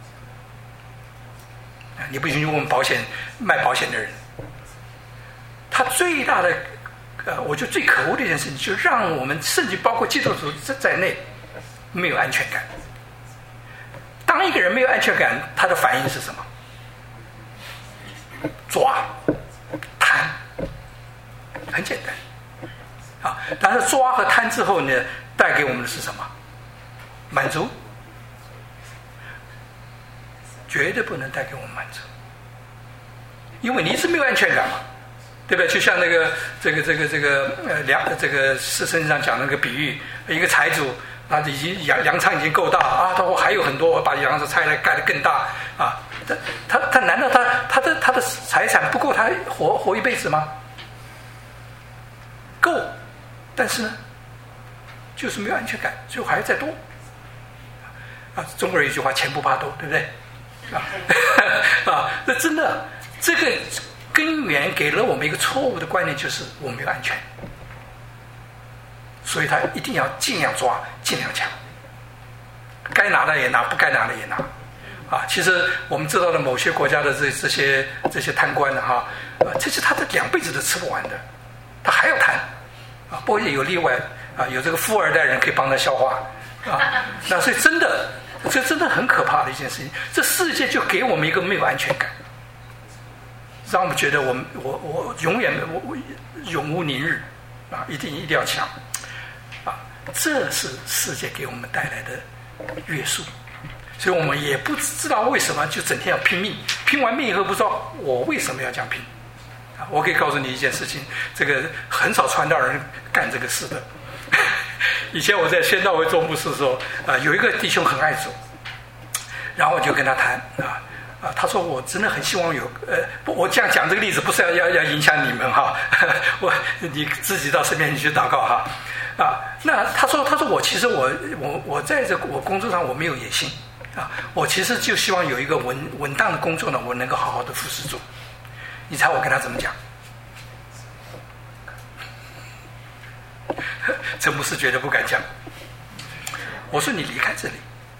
你不信问保险卖保险的人，他最大的呃，我觉得最可恶的一件事情，就让我们甚至包括基督徒在内没有安全感。当一个人没有安全感，他的反应是什么？抓、贪，很简单啊。但是抓和贪之后呢，带给我们的是什么？满足，绝对不能带给我们满足，因为你是没有安全感嘛，对不对？就像那个这个这个这个呃粮这个是圣经上讲那个比喻，一个财主啊，已经粮粮仓已经够大啊，他说还有很多，我把粮食拆来盖得更大啊。他他他难道他他的他的财产不够他活活一辈子吗？够，但是呢，就是没有安全感，最后还要再多。啊，中国人有一句话，钱不怕多，对不对？啊啊，那真的这个根源给了我们一个错误的观念，就是我们没有安全，所以他一定要尽量抓，尽量抢，该拿的也拿，不该拿的也拿。啊，其实我们知道的某些国家的这这些这些贪官的哈，啊，这是他的两辈子都吃不完的，他还要贪，啊，不过也有例外啊，有这个富二代人可以帮他消化，啊，那所以真的，这真的很可怕的一件事情。这世界就给我们一个没有安全感，让我们觉得我们我我永远我我永无宁日，啊，一定一定要抢，啊，这是世界给我们带来的约束。所以我们也不知道为什么就整天要拼命，拼完命以后不知道我为什么要这样拼。啊，我可以告诉你一件事情，这个很少传道人干这个事的。以前我在宣道会做牧师的时候，啊，有一个弟兄很爱主，然后我就跟他谈啊啊，他说我真的很希望有呃，我这样讲这个例子不是要要要影响你们哈，我你自己到身边去祷告哈啊。那他说他说我其实我我我在这我工作上我没有野心。 啊，我其实就希望有一个稳稳当的工作呢，我能够好好的服侍主。你猜我跟他怎么讲？陈牧师觉得不敢讲。我说你离开这里，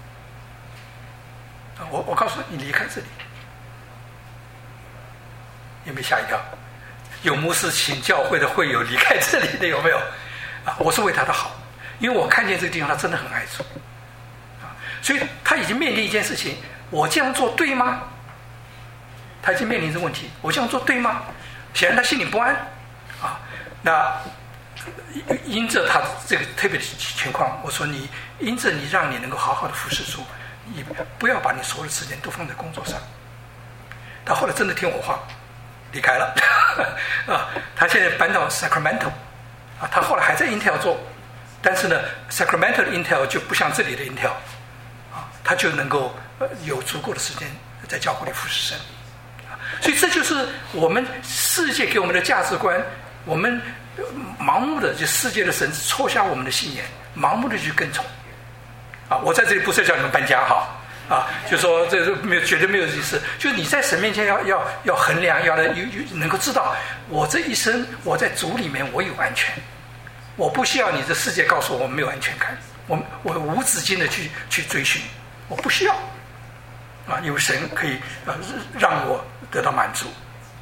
我我告诉你，你离开这里，有没有吓一跳？有牧师请教会的会友离开这里的有没有？啊，我是为他的好，因为我看见这个地方他真的很爱主，啊，所以他已经面临一件事情：我这样做对吗？他已经面临这个问题，我这样做对吗？显然他心里不安，啊，那因着他这个特别的情况，我说你因着你让你能够好好的服侍主，你不要把你所有的时间都放在工作上。他后来真的听我话，离开了啊，他现在搬到 Sacramento 啊，他后来还在 Intel 做，但是呢 Sacramento 的 Intel 就不像这里的 Intel 啊，他就能够有足够的时间在教会里服侍神。所以这就是我们世界给我们的价值观，我们盲目的就世界的神戳瞎我们的信念，盲目的去跟从啊！我在这里不是叫你们搬家哈啊，就说这是没有绝对没有意思，就是你在神面前要要要衡量，要来有有能够知道，我这一生我在主里面我有安全，我不需要你这世界告诉我没有安全感，我我无止境的去去追寻，我不需要啊，有神可以啊让我得到满足。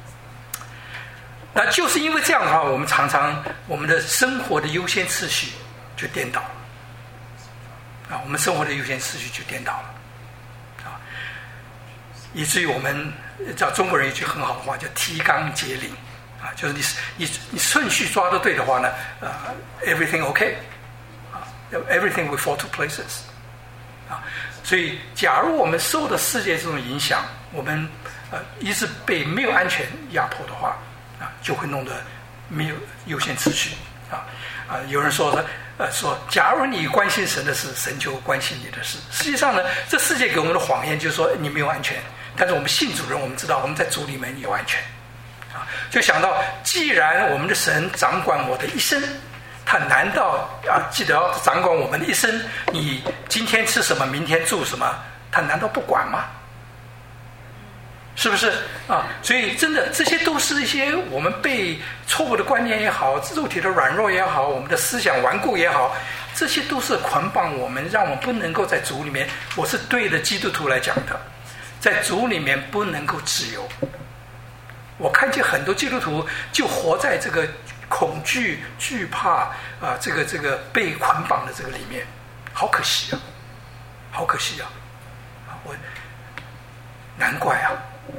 那就是因为这样的话，我们常常我们的生活的优先次序就颠倒了啊，我们生活的优先次序就颠倒了啊，以至于我们叫中国人一句很好的话叫提纲挈领啊，就是你你你顺序抓得对的话呢，呃 ，everything OK 啊 ，everything will fall to places 啊，所以假如我们受的世界这种影响，我们呃一直被没有安全压迫的话。啊，就会弄得没有优先次序啊啊！有人说说呃说，假如你关心神的事，神就关心你的事。实际上呢，这世界给我们的谎言就是说你没有安全，但是我们信主人，我们知道我们在主里面有安全啊。就想到，既然我们的神掌管我的一生，他难道啊记得要掌管我们的一生？你今天吃什么，明天住什么，他难道不管吗？是不是啊？所以真的，这些都是一些我们被错误的观念也好，肉体的软弱也好，我们的思想顽固也好，这些都是捆绑我们，让我们不能够在主里面。我是对的基督徒来讲的，在主里面不能够自由。我看见很多基督徒就活在这个恐惧、惧怕啊，这个这个被捆绑的这个里面，好可惜啊，好可惜啊！啊，我难怪啊。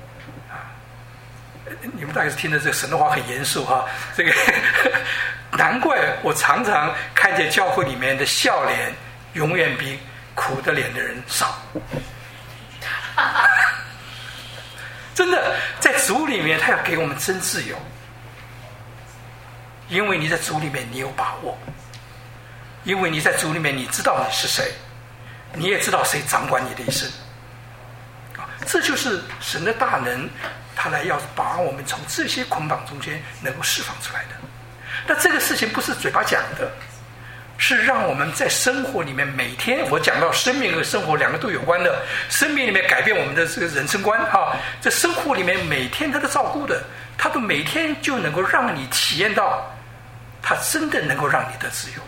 你们大概是听的这个神的话很严肃哈，这个难怪我常常看见教会里面的笑脸永远比苦的脸的人少。真的，在主里面他要给我们真自由，因为你在主里面你有把握，因为你在主里面你知道你是谁，你也知道谁掌管你的一生，这就是神的大能，他来要把我们从这些捆绑中间能够释放出来的。那这个事情不是嘴巴讲的，是让我们在生活里面每天，我讲到生命和生活两个都有关的，生命里面改变我们的这个人生观啊，在生活里面每天他的照顾的，他都每天就能够让你体验到，他真的能够让你得自由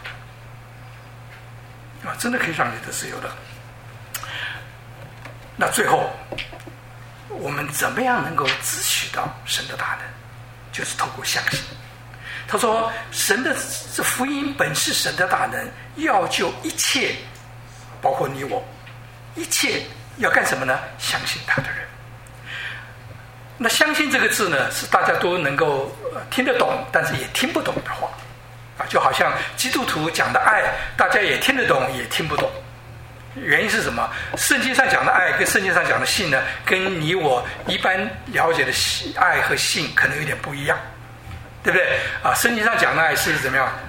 的啊，真的可以让你得自由的。那最后我们怎么样能够支取到神的大能？就是透过相信。他说神的这福音本是神的大能，要救一切，包括你我，一切要干什么呢？相信他的人。那相信这个字呢，是大家都能够听得懂，但是也听不懂的话啊，就好像基督徒讲的爱，大家也听得懂，也听不懂。原因是什么？圣经上讲的爱跟圣经上讲的信呢，跟你我一般了解的爱和信可能有点不一样，对不对啊？圣经上讲的爱是怎么样？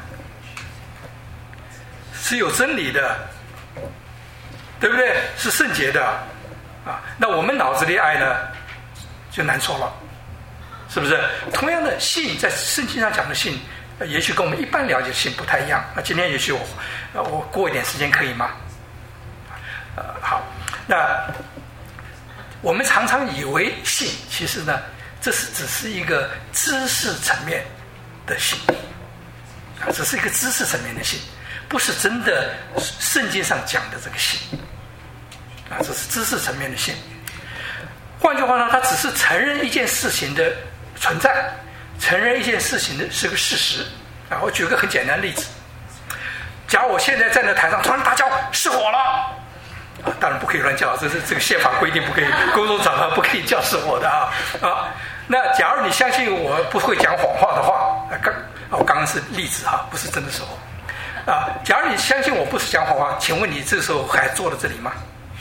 是有真理的，对不对？是圣洁的啊。那我们脑子里爱呢，就难说了，是不是？同样的信，在圣经上讲的信，也许跟我们一般了解的信不太一样。那今天也许我，我过一点时间可以吗？呃，好， 那我们常常以为信，其实呢，这是只是一个知识层面的信啊，只是一个知识层面的信，不是真的圣经上讲的这个信啊，这是知识层面的信。换句话呢，它只是承认一件事情的存在，承认一件事情的是个事实啊。我举个很简单的例子，假如我现在站在台上，突然大叫失火了啊，当然不可以乱叫，这是这个宪法规定不可以，公众场合不可以叫失火的啊啊。那假如你相信我不会讲谎话的话，啊，刚我刚刚是例子哈，不是真的失火啊。假如你相信我不是讲谎话，请问你这时候还坐在这里吗？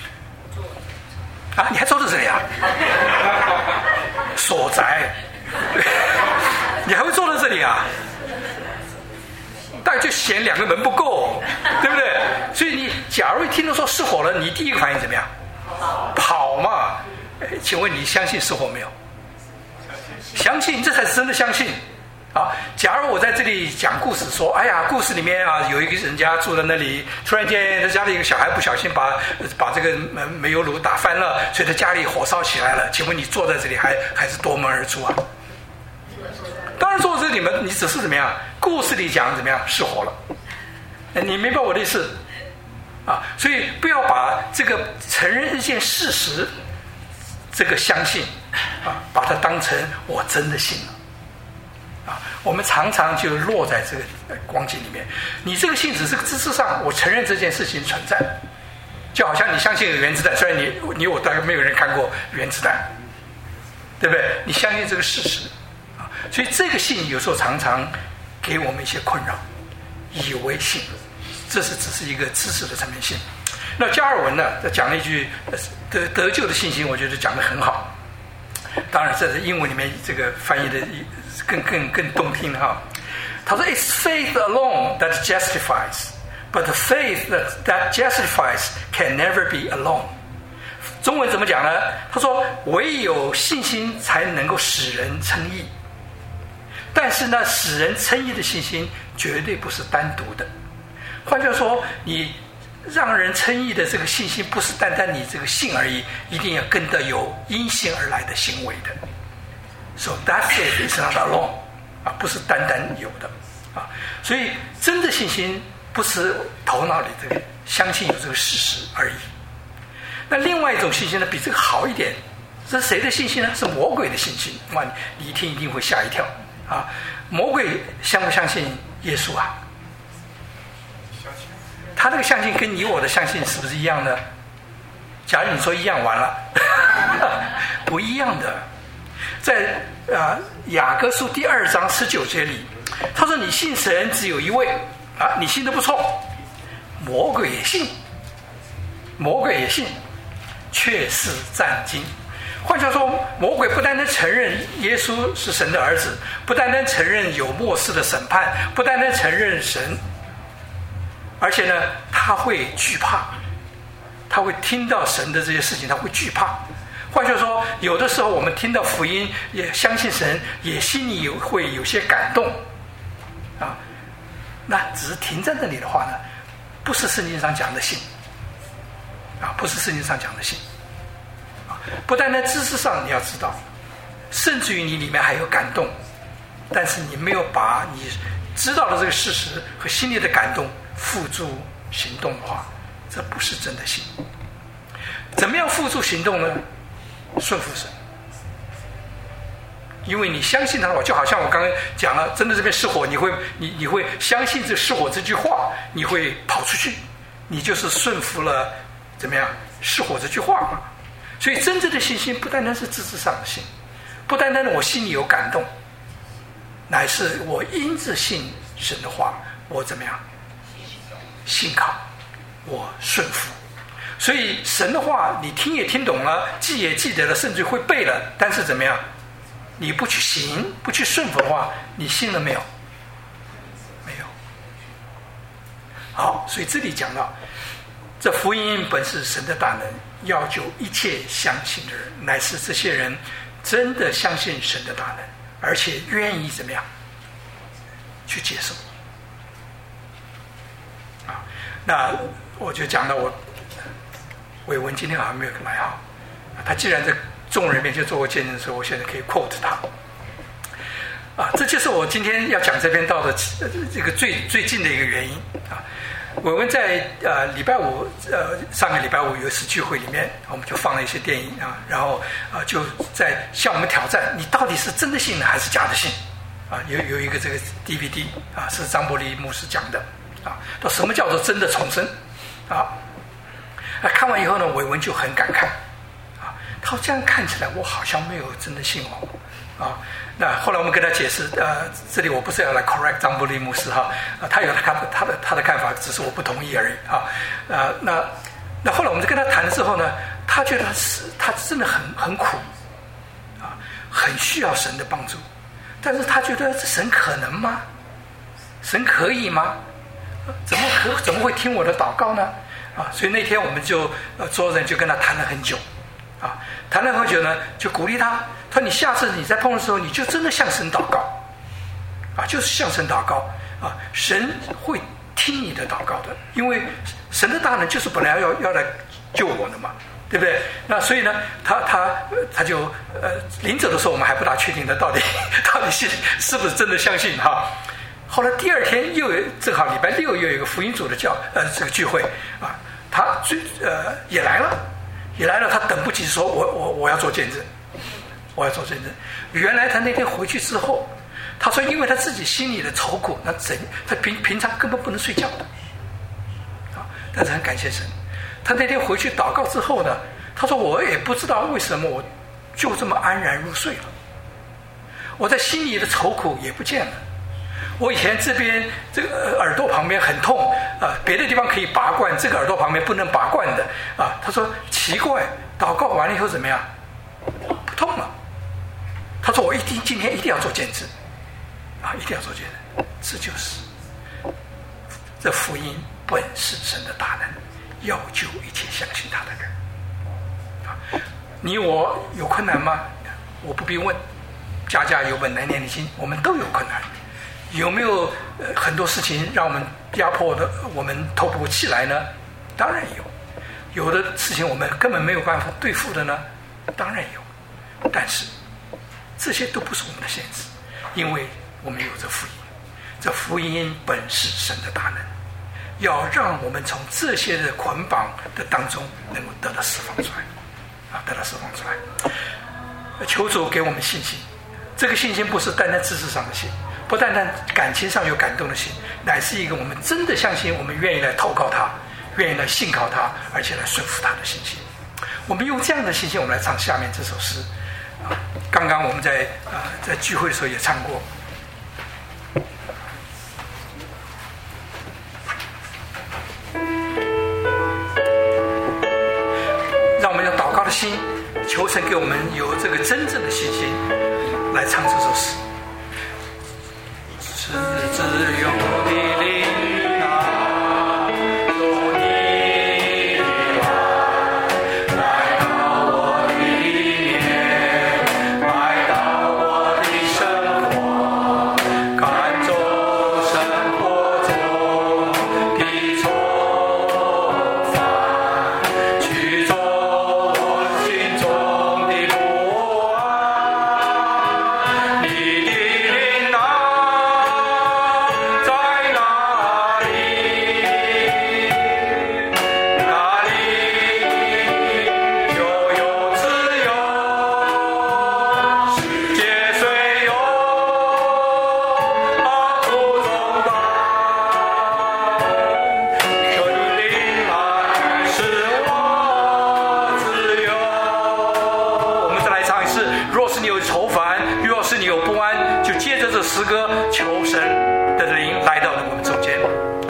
啊，你还坐在这里啊？所在，你还会坐在这里啊？大概就嫌两个门不够，对不对？所以你假如听到说失火了，你第一个反应怎么样？跑嘛。请问你相信失火没有？相信，这才是真的相信。啊，假如我在这里讲故事说，哎呀，故事里面啊有一个人家住在那里，突然间他家里一个小孩不小心把把这个煤油炉打翻了，所以他家里火烧起来了。请问你坐在这里还还是夺门而出啊？当然坐在这里面，你只是怎么样？故事里讲怎么样失火了？你明白我的意思啊？所以不要把这个承认一件事实，这个相信啊，把它当成我真的信了。啊，我们常常就落在这个光景里面。你这个信只是个知识上，我承认这件事情存在，就好像你相信原子弹，虽然你你我大概没有人看过原子弹，对不对？你相信这个事实啊，所以这个信有时候常常给我们一些困扰，以为信，这是只是一个知识的层面信。那加尔文呢，讲了一句得得救的信心，我觉得讲得很好。当然，这是英文里面这个翻译的更更更动听哈。他说 ：“It's faith alone that justifies, but the faith that that justifies can never be alone。”中文怎么讲呢？他说：“唯有信心才能够使人称义，但是呢，使人称义的信心绝对不是单独的。换句话说，你让人称义的这个信心，不是单单你这个信而已，一定要跟着有因信而来的行为的。So that faith is not alone， 啊，不是单单有的啊。所以真的信心不是头脑里这个相信有这个事实而已。那另外一种信心呢，比这个好一点，这是谁的信心呢？是魔鬼的信心。哇，你一听一定会吓一跳啊！魔鬼相不相信耶稣啊？他这个相信跟你我的相信是不是一样的？假如你说一样，完了，不一样的。在啊雅各书第二章十九节里，他说：“你信神只有一位啊，你信得不错。魔鬼也信，魔鬼也信，却是战惊。”换句话说，魔鬼不单单承认耶稣是神的儿子，不单单承认有末世的审判，不单单承认神。而且呢，他会惧怕，他会听到神的这些事情，他会惧怕。换句话说，有的时候我们听到福音，也相信神，也心里有会有些感动，啊，那只是停在那里的话呢，不是圣经上讲的信，啊，不是圣经上讲的信，啊，不单单知识上你要知道，甚至于你里面还有感动，但是你没有把你知道的这个事实和心里的感动付诸行动的话，这不是真的信。怎么样付诸行动呢？顺服神，因为你相信他的话，就好像我刚刚讲了，真的这边失火，你会你你会相信这失火这句话，你会跑出去，你就是顺服了怎么样失火这句话嘛。所以真正的信心不单单是知识上的信，不单单的我心里有感动，乃是我因着信神的话，我怎么样信靠，我顺服。所以神的话你听也听懂了，记也记得了，甚至会背了，但是怎么样你不去行，不去顺服的话，你信了没有？没有。好，所以这里讲到这福音本是神的大能，要救一切相信的人，乃是这些人真的相信神的大能，而且愿意怎么样去接受啊。那我就讲到我伟文今天好像没有来哈，他既然在众人面前做过见证的时候，我现在可以 quote 他。啊，这就是我今天要讲这篇道的这个最最近的一个原因啊。伟文在呃礼拜五呃上个礼拜五有一次聚会里面，我们就放了一些电影啊，然后啊就在向我们挑战，你到底是真的信呢还是假的信？啊，有有一个这个 D V D 啊，是张伯苓牧师讲的啊，说什么叫做真的重生啊？啊，看完以后呢，伟文就很感慨啊，他说这样看起来我好像没有真的信哦啊。那后来我们跟他解释，呃，这里我不是要来 correct 张伯苓牧师哈，啊，他有他他的他的看法，只是我不同意而已啊。呃，那那后来我们就跟他谈了之后呢，他觉得是他真的很很苦啊，很需要神的帮助，但是他觉得这神可能吗？神可以吗？怎么可怎么会听我的祷告呢？啊，所以那天我们就呃桌人就跟他谈了很久，啊，谈了很久呢，就鼓励他。他说你下次你再碰的时候，你就真的向神祷告，啊，就是向神祷告啊，神会听你的祷告的，因为神的大能就是本来要要来救我的嘛，对不对？那所以呢，他他他就呃临走的时候，我们还不大确定他到底到底是是不是真的相信哈。后来第二天又有正好礼拜六又有一个福音组的教呃这个聚会啊，他最呃也来了，也来了，他等不及说我我我要做见证。我要做见证。原来他那天回去之后，他说，因为他自己心里的愁苦，那整他平平常根本不能睡觉的，啊！但是很感谢神，他那天回去祷告之后呢，他说我也不知道为什么我就这么安然入睡了，我在心里的愁苦也不见了。我以前这边这个耳朵旁边很痛啊，别的地方可以拔罐，这个耳朵旁边不能拔罐的啊。他说奇怪，祷告完了以后怎么样？不痛了。他说我一定今天一定要做见证啊，一定要做见证。这就是这福音本是神的大能，要救一切相信他的人啊。你我有困难吗？我不必问，家家有本难念的经，我们都有困难。有没有、呃、很多事情让我们压迫的我们透不过气来呢？当然有。有的事情我们根本没有办法对付的呢？当然有。但是这些都不是我们的限制，因为我们有这福音，这福音本是神的大能，要让我们从这些的捆绑的当中能够得到释放出来啊，得到释放出来。求主给我们信心，这个信心不是单单知识上的信，不单单感情上有感动的心，乃是一个我们真的相信，我们愿意来投靠他，愿意来信靠他，而且来顺服他的信心。我们用这样的信心，我们来唱下面这首诗啊。刚刚我们在啊、呃、在聚会的时候也唱过。让我们用祷告的心，求神给我们有这个真正的信心，来唱这首诗。是自由的灵啊，有你的爱来到我的里面，来到我的生活，感受生活中的重返，驱走我心中的不安。你的灵啊，诗歌求神的灵来到了我们中间。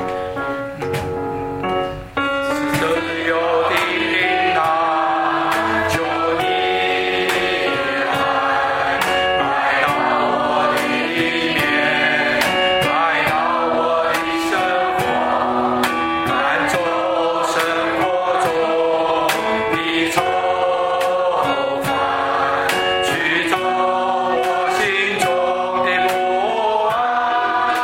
自由的灵啊，求你来，来到我的里面，来到我的生活，感受生活中的重返，驱走我心中的不安。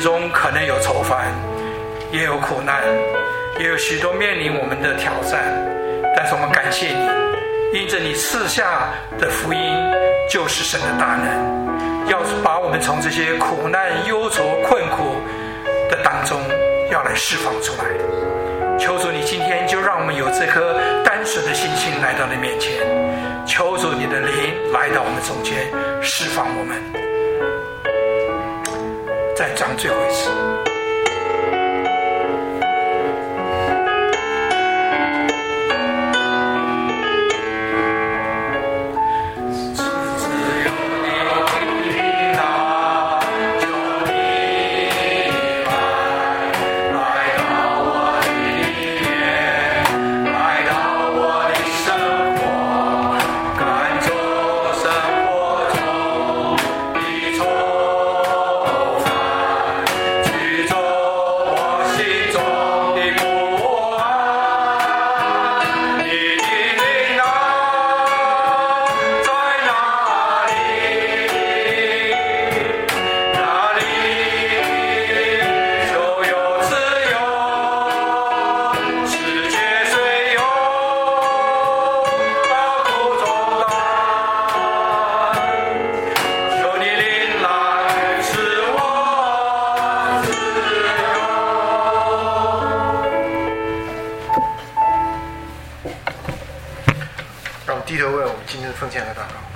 中可能有愁烦，也有苦难，也有许多面临我们的挑战，但是我们感谢你，因着你赐下的福音就是神的大能，要把我们从这些苦难、忧愁、困苦的当中要来释放出来。求主你今天就让我们有这颗单纯的心情来到你面前，求主你的灵来到我们中间，释放我们。再讲最后一次。 低头为我们今天的奉献来祷告。